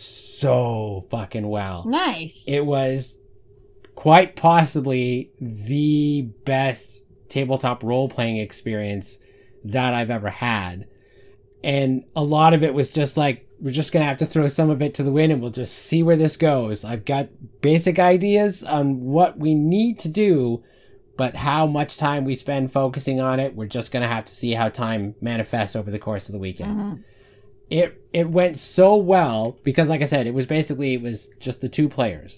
so fucking well. Nice. It was quite possibly the best tabletop role-playing experience that I've ever had. And a lot of it was just like, we're just going to have to throw some of it to the wind and we'll just see where this goes. I've got basic ideas on what we need to do, but how much time we spend focusing on it, we're just going to have to see how time manifests over the course of the weekend. Mm-hmm. It it went so well because, like I said, it was basically, it was just the two players.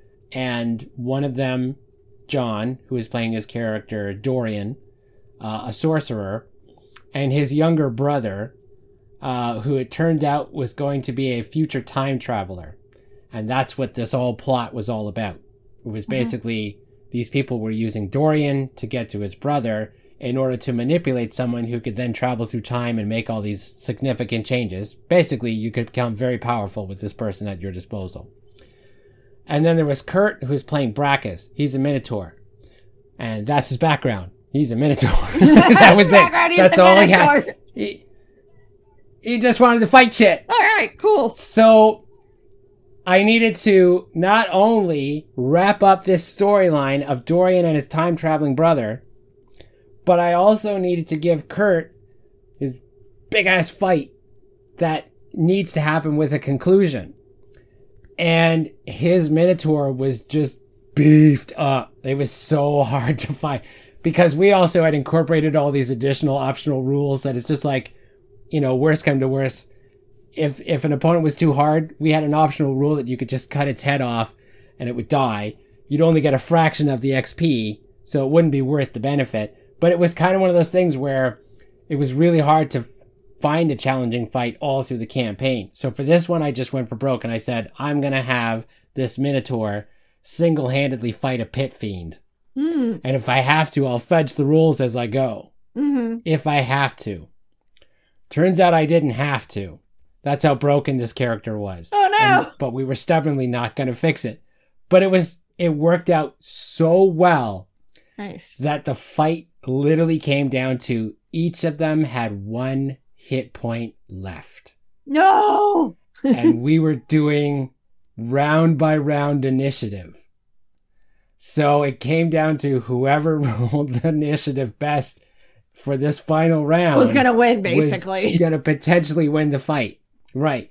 And one of them, John, who is playing his character Dorian, uh, a sorcerer, and his younger brother, uh, who it turned out was going to be a future time traveler. And that's what this whole plot was all about. It was basically, mm-hmm. these people were using Dorian to get to his brother in order to manipulate someone who could then travel through time and make all these significant changes. Basically, you could become very powerful with this person at your disposal. And then there was Kurt, who's playing Brackus. He's a Minotaur. And that's his background. He's a Minotaur. That was it. That's all he had. He, he just wanted to fight shit. All right, cool. So I needed to not only wrap up this storyline of Dorian and his time-traveling brother, but I also needed to give Kurt his big-ass fight that needs to happen with a conclusion. And his Minotaur was just beefed up. It was so hard to fight because we also had incorporated all these additional optional rules that it's just like, you know, worst come to worst. If, if an opponent was too hard, we had an optional rule that you could just cut its head off and it would die. You'd only get a fraction of the X P, so it wouldn't be worth the benefit. But it was kind of one of those things where it was really hard to find a challenging fight all through the campaign. So for this one, I just went for broke and I said, I'm going to have this Minotaur single-handedly fight a pit fiend. Mm. And if I have to, I'll fudge the rules as I go. Mm-hmm. If I have to. Turns out I didn't have to. That's how broken this character was. Oh no! And, but we were stubbornly not going to fix it. But it was, it worked out so well. Nice. That the fight literally came down to each of them had one hit point left. No! And we were doing round by round initiative. So it came down to whoever rolled the initiative best for this final round was going to win, basically. Was going to potentially win the fight. Right.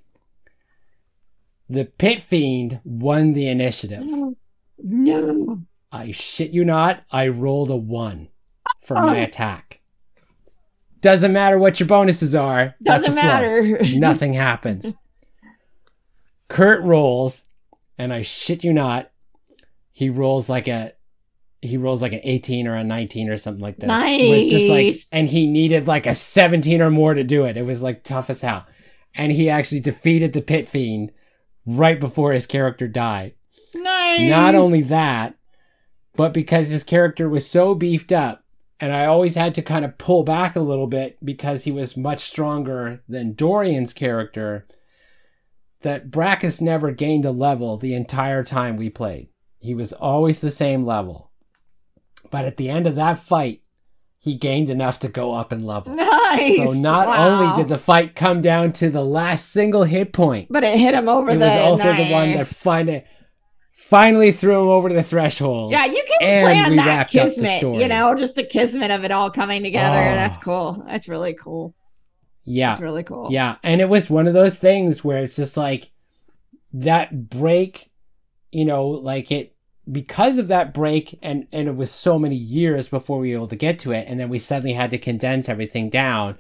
The Pit Fiend won the initiative. No. No. I shit you not, I rolled a one for my attack. Doesn't matter what your bonuses are. Doesn't matter. Nothing happens. Kurt rolls, and I shit you not, he rolls like a, he rolls like an eighteen or a nineteen or something like that. Nice. It was just like, and he needed like a seventeen or more to do it. It was like tough as hell. And he actually defeated the Pit Fiend right before his character died. Nice. Not only that, but because his character was so beefed up, and I always had to kind of pull back a little bit because he was much stronger than Dorian's character, that Brackus never gained a level the entire time we played. He was always the same level. But at the end of that fight, he gained enough to go up in level. Nice. So not wow. only did the fight come down to the last single hit point, but it hit him over it the was also nice. the one that finally... Finally threw him over the threshold. Yeah, you can plan that kismet, you know, just the kismet of it all coming together. Oh. That's cool. That's really cool. Yeah. That's really cool. Yeah. And it was one of those things where it's just like that break, you know, like it, because of that break, and, and it was so many years before we were able to get to it, and then we suddenly had to condense everything down.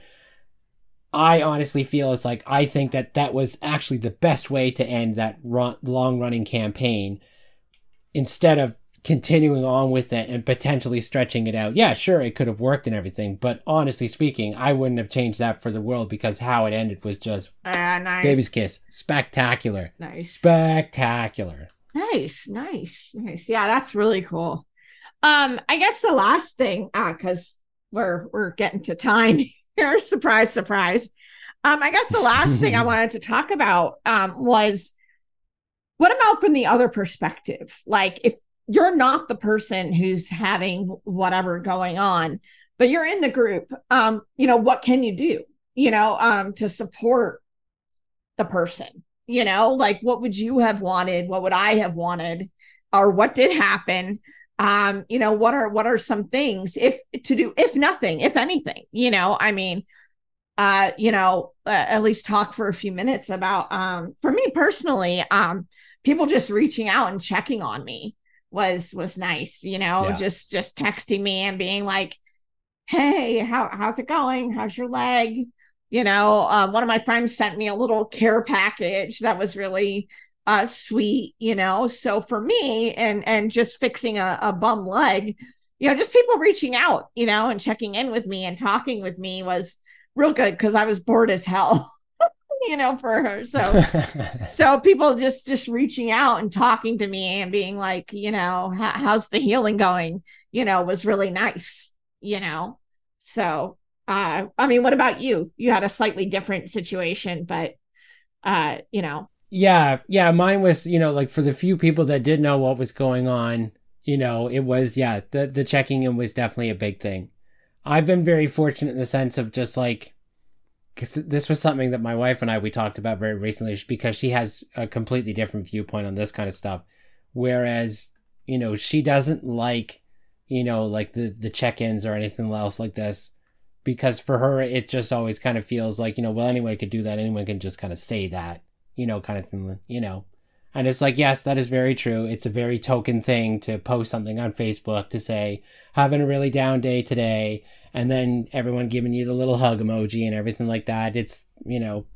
I honestly feel it's like, I think that that was actually the best way to end that run, long-running campaign instead of continuing on with it and potentially stretching it out. Yeah, sure, it could have worked and everything, but honestly speaking, I wouldn't have changed that for the world because how it ended was just ah, nice. Baby's kiss. Spectacular. Nice. Spectacular. Nice, nice, nice. Yeah, that's really cool. Um, I guess the last thing, uh, because we're we're getting to time here, surprise, surprise. Um, I guess the last thing I wanted to talk about um was what about from the other perspective? Like if you're not the person who's having whatever going on, but you're in the group, um, you know, what can you do, you know, um, to support the person? You know, like what would you have wanted? What would I have wanted? Or what did happen? Um, you know, what are what are some things if to do, if nothing, if anything, you know, I mean, uh, you know, uh, at least talk for a few minutes about um for me personally, um, people just reaching out and checking on me was was nice, you know, Yeah. just just texting me and being like, hey, how how's it going? How's your leg? You know, um, one of my friends sent me a little care package that was really uh, sweet, you know. So for me, and and just fixing a, a bum leg, you know, just people reaching out, you know, and checking in with me and talking with me was real good because I was bored as hell, you know, for her. So so people just just reaching out and talking to me and being like, you know, how's the healing going? You know, was really nice, you know. So uh I mean, what about you? You had a slightly different situation, but uh, you know. Yeah, yeah, mine was, you know, like for the few people that did know what was going on, you know, it was, yeah, the the checking in was definitely a big thing. I've been very fortunate in the sense of just like, because this was something that my wife and I, we talked about very recently, because she has a completely different viewpoint on this kind of stuff. Whereas, you know, she doesn't like, you know, like the, the check-ins or anything else like this, because for her, it just always kind of feels like, you know, well, anyone could do that. Anyone can just kind of say that, you know, kind of thing, you know. And it's like, yes, that is very true. It's a very token thing to post something on Facebook to say, having a really down day today, and then everyone giving you the little hug emoji and everything like that. It's, you know,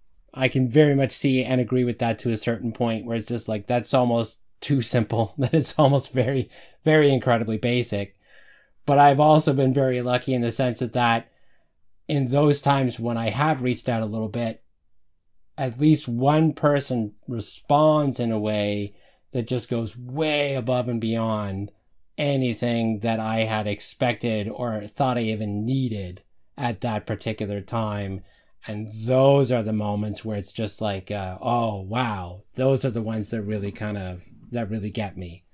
I can very much see and agree with that to a certain point where it's just like, that's almost too simple, that it's almost very, very incredibly basic. But I've also been very lucky in the sense that that in those times when I have reached out a little bit, at least one person responds in a way that just goes way above and beyond anything that I had expected or thought I even needed at that particular time. And those are the moments where it's just like, uh, oh, wow. Those are the ones that really kind of, that really get me.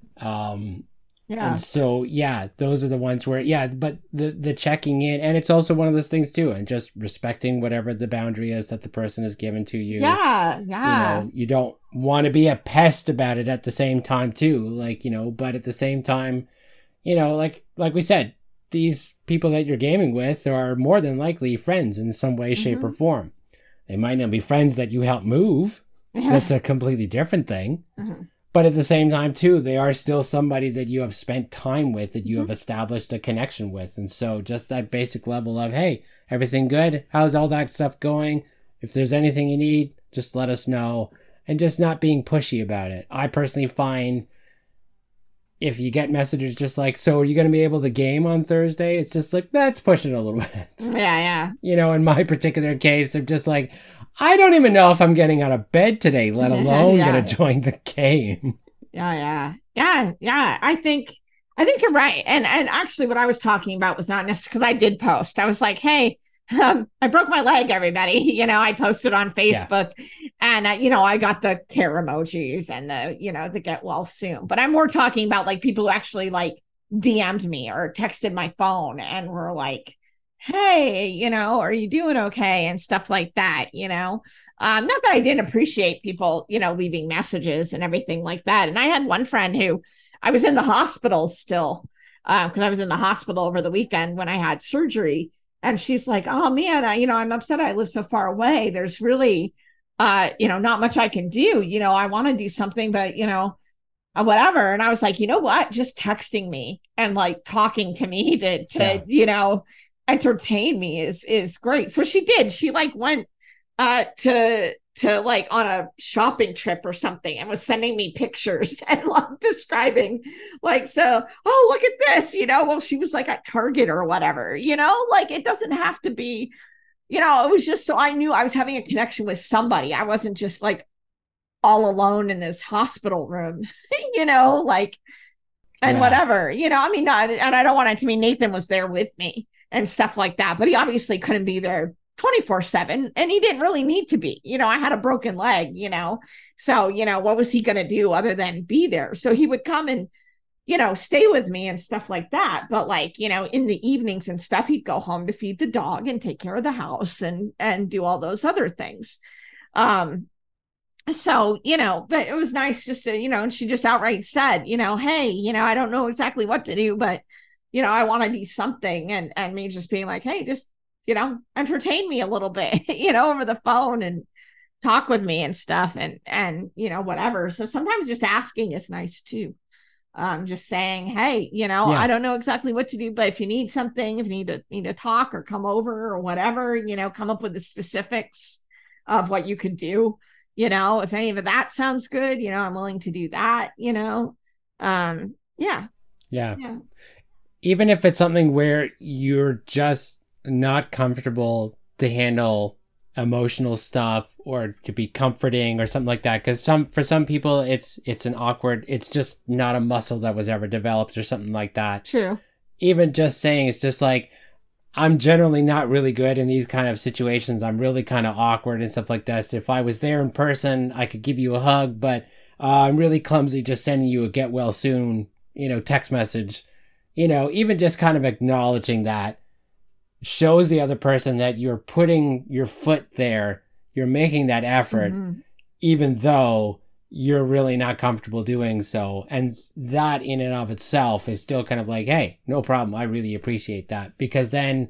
Um, Yeah. And so, yeah, those are the ones where, yeah, but the, the checking in, and it's also one of those things too, and just respecting whatever the boundary is that the person has given to you. Yeah. Yeah. You know, you don't want to be a pest about it at the same time too, like, you know, but at the same time, you know, like, like we said, these people that you're gaming with are more than likely friends in some way, shape, Mm-hmm. or form. They might not be friends that you help move. That's a completely different thing. Mm-hmm. But at the same time, too, they are still somebody that you have spent time with, that you Mhm. have established a connection with. And so just that basic level of, hey, everything good? How's all that stuff going? If there's anything you need, just let us know. And just not being pushy about it. I personally find if you get messages just like, so are you going to be able to game on Thursday? It's just like, that's pushing it a little bit. Yeah. Yeah. You know, in my particular case, I'm just like, I don't even know if I'm getting out of bed today, let alone Yeah. going to join the game. Yeah, yeah, yeah, yeah. I think I think you're right. And and actually, what I was talking about was not necessarily because I did post. I was like, hey, um, I broke my leg, everybody. You know, I posted on Facebook, and uh, you know, I got the care emojis and the you know the get well soon. But I'm more talking about like people who actually like D M'd me or texted my phone and were like, hey, you know, are you doing okay? And stuff like that, you know. Um, not that I didn't appreciate people, you know, leaving messages and everything like that. And I had one friend who I was in the hospital still, because uh, I was in the hospital over the weekend when I had surgery. And she's like, oh man, I, you know, I'm upset I live so far away. There's really, uh, you know, not much I can do. You know, I want to do something, but, you know, uh, whatever. And I was like, you know what? Just texting me and like talking to me to, to Yeah. you know, entertain me is is great. So she did. She like went uh to to like on a shopping trip or something and was sending me pictures and like describing like, so, oh, look at this, you know, well, she was like at Target or whatever, you know, like it doesn't have to be, you know, it was just so I knew I was having a connection with somebody. I wasn't just like all alone in this hospital room, you know, like and Yeah. whatever, you know, I mean, not, and I don't want it to mean Nathan was there with me and stuff like that, but he obviously couldn't be there twenty-four seven, and he didn't really need to be. You know, I had a broken leg, you know, so, you know, what was he going to do other than be there? So he would come and, you know, stay with me and stuff like that. But like, you know, in the evenings and stuff, he'd go home to feed the dog and take care of the house and and do all those other things. Um, so, you know, but it was nice just to, you know, and she just outright said, you know, hey, you know, I don't know exactly what to do, but, you know, I want to do something. And and me just being like, hey, just, you know, entertain me a little bit, you know, over the phone and talk with me and stuff and, and, you know, whatever. So sometimes just asking is nice too. Um, just saying, hey, you know, Yeah. I don't know exactly what to do, but if you need something, if you need to need to talk or come over or whatever, you know, come up with the specifics of what you could do. You know, if any of that sounds good, you know, I'm willing to do that, you know. Um, yeah. Yeah. Yeah. Even if it's something where you're just not comfortable to handle emotional stuff or to be comforting or something like that, because some for some people it's it's an awkward, it's just not a muscle that was ever developed or something like that. True. Even just saying, it's just like, I'm generally not really good in these kind of situations. I'm really kind of awkward and stuff like this. If I was there in person, I could give you a hug, but uh, I'm really clumsy just sending you a get well soon, you know, text message. You know, even just kind of acknowledging that shows the other person that you're putting your foot there, you're making that effort, Mhm. even though you're really not comfortable doing so. And that in and of itself is still kind of like, hey, no problem. I really appreciate that. Because then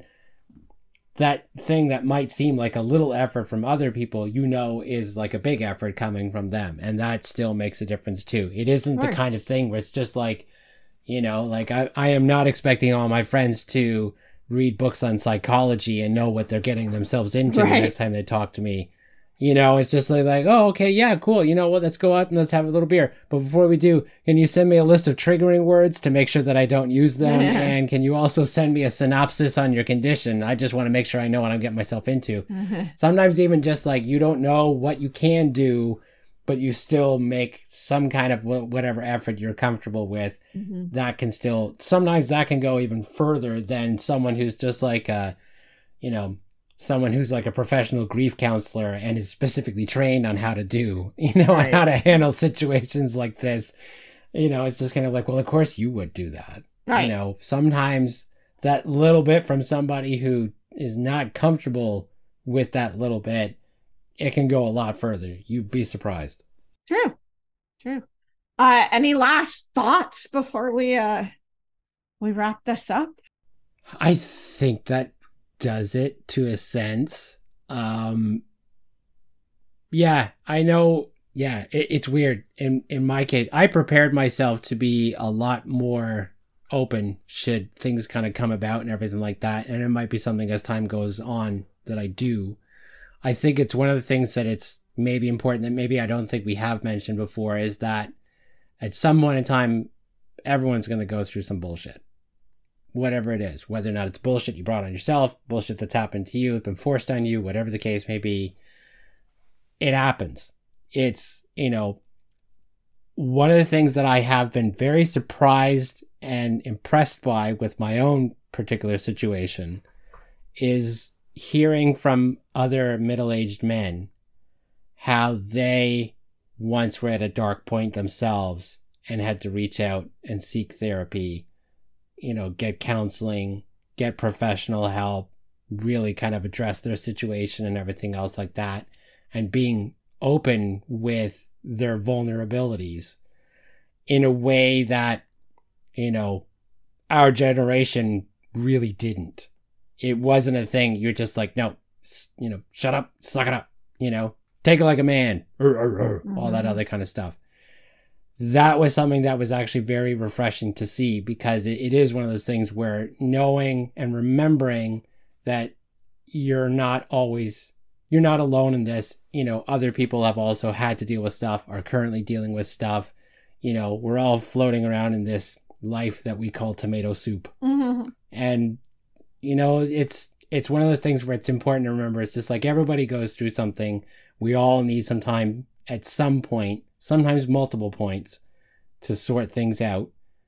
that thing that might seem like a little effort from other people, you know, is like a big effort coming from them. And that still makes a difference too. It isn't the kind of course. thing where it's just like, you know, like I, I am not expecting all my friends to read books on psychology and know what they're getting themselves into Right. the next time they talk to me. You know, it's just like, like, oh, okay, yeah, cool. You know what? Let's go out and let's have a little beer. But before we do, can you send me a list of triggering words to make sure that I don't use them? Yeah. And can you also send me a synopsis on your condition? I just want to make sure I know what I'm getting myself into. Mhm. Sometimes even just like you don't know what you can do, but you still make some kind of wh- whatever effort you're comfortable with. Mhm. That can still, sometimes that can go even further than someone who's just like a, you know, someone who's like a professional grief counselor and is specifically trained on how to do, you know, Right. and how to handle situations like this. You know, it's just kind of like, well, of course you would do that. Right. You know, sometimes that little bit from somebody who is not comfortable with that little bit, it can go a lot further. You'd be surprised. True. True. Uh, any last thoughts before we uh we wrap this up? I think that does it to a sense. Um, yeah, I know. Yeah, it, it's weird. In in my case, I prepared myself to be a lot more open should things kind of come about and everything like that. And it might be something as time goes on that I do. I think it's one of the things that it's maybe important that maybe I don't think we have mentioned before is that at some point in time, everyone's going to go through some bullshit. Whatever it is, whether or not it's bullshit you brought on yourself, bullshit that's happened to you, it's been forced on you, whatever the case may be, it happens. It's, you know, one of the things that I have been very surprised and impressed by with my own particular situation is hearing from other middle-aged men how they once were at a dark point themselves and had to reach out and seek therapy, you know, get counseling, get professional help, really kind of address their situation and everything else like that, and being open with their vulnerabilities in a way that, you know, our generation really didn't. It wasn't a thing. You're just like, no, you know, shut up, suck it up, you know, take it like a man, er, er, er, mm-hmm. all that other kind of stuff. That was something that was actually very refreshing to see because it, it is one of those things where knowing and remembering that you're not always, you're not alone in this. You know, other people have also had to deal with stuff, are currently dealing with stuff. You know, we're all floating around in this life that we call tomato soup. Mm-hmm. And, you know, it's, it's one of those things where it's important to remember. It's just like everybody goes through something. We all need some time at some point, sometimes multiple points, to sort things out.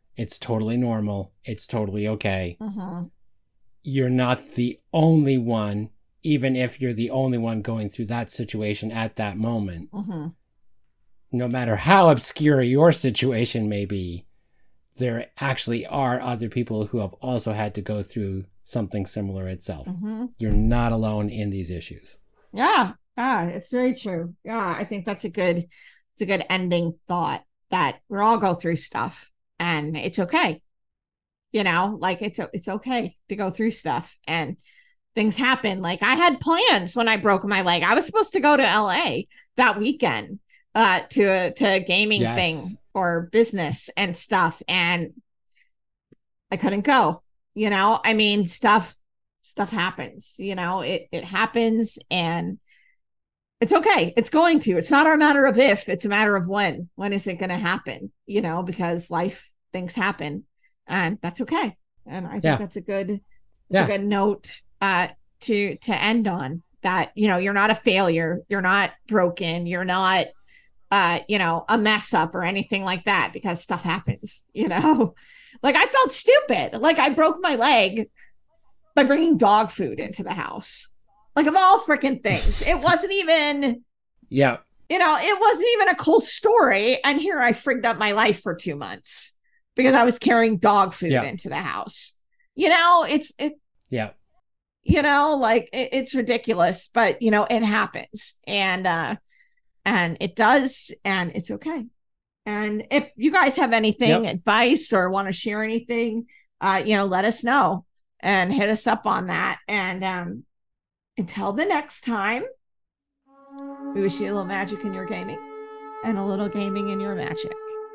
It's totally normal. It's totally okay. Mm-hmm. You're not the only one, even if you're the only one going through that situation at that moment. Mm-hmm. No matter how obscure your situation may be, there actually are other people who have also had to go through something similar itself. Mm-hmm. You're not alone in these issues. Yeah. Yeah, it's very true. Yeah, I think that's a good, it's a good ending thought, that we all go through stuff and it's okay. You know, like it's it's okay to go through stuff, and things happen. Like I had plans when I broke my leg. I was supposed to go to L A that weekend uh to a to a gaming Yes. thing or business and stuff, and I couldn't go. You know, I mean, stuff stuff happens, you know, it it happens, and it's okay. It's going to. It's not a matter of if, it's a matter of when. When is it going to happen? You know, because life, things happen, and that's okay. And I think Yeah. that's a good, Yeah. a good note uh, to to end on. That, you know, you're not a failure. You're not broken. You're not, uh, you know, a mess up or anything like that, because stuff happens. You know, like I felt stupid. Like I broke my leg by bringing dog food into the house. Like of all freaking things, it wasn't even, Yeah. you know, it wasn't even a cool story. And here I frigged up my life for two months because I was carrying dog food Yeah. into the house. You know, it's, it, Yeah. you know, like it, it's ridiculous, but you know, it happens, and, uh, and it does, and it's okay. And if you guys have anything, Yep. advice, or want to share anything, uh, you know, let us know and hit us up on that. And, um, until the next time, we wish you a little magic in your gaming and a little gaming in your magic.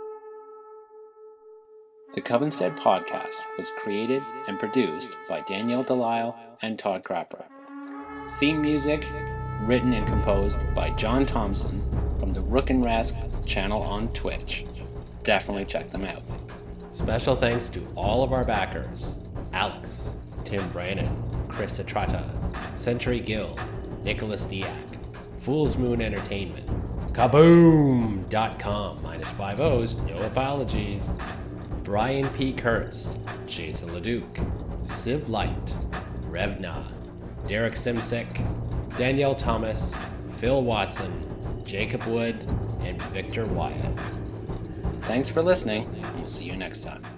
The Covenstead podcast was created and produced by Danielle Delisle and Todd Crapper. Theme music written and composed by John Thompson from the Rook and Rask channel on Twitch. Definitely check them out. Special thanks to all of our backers: Alex, Tim Brannon, Chris Atrata, Century Guild, Nicholas Diak, Fool's Moon Entertainment, Kaboom dot com, minus five O's, no apologies, Brian P. Kurtz, Jason LeDuc, Civ Light, Revna, Derek Simsek, Danielle Thomas, Phil Watson, Jacob Wood, and Victor Wyatt. Thanks for listening, and we'll see you next time.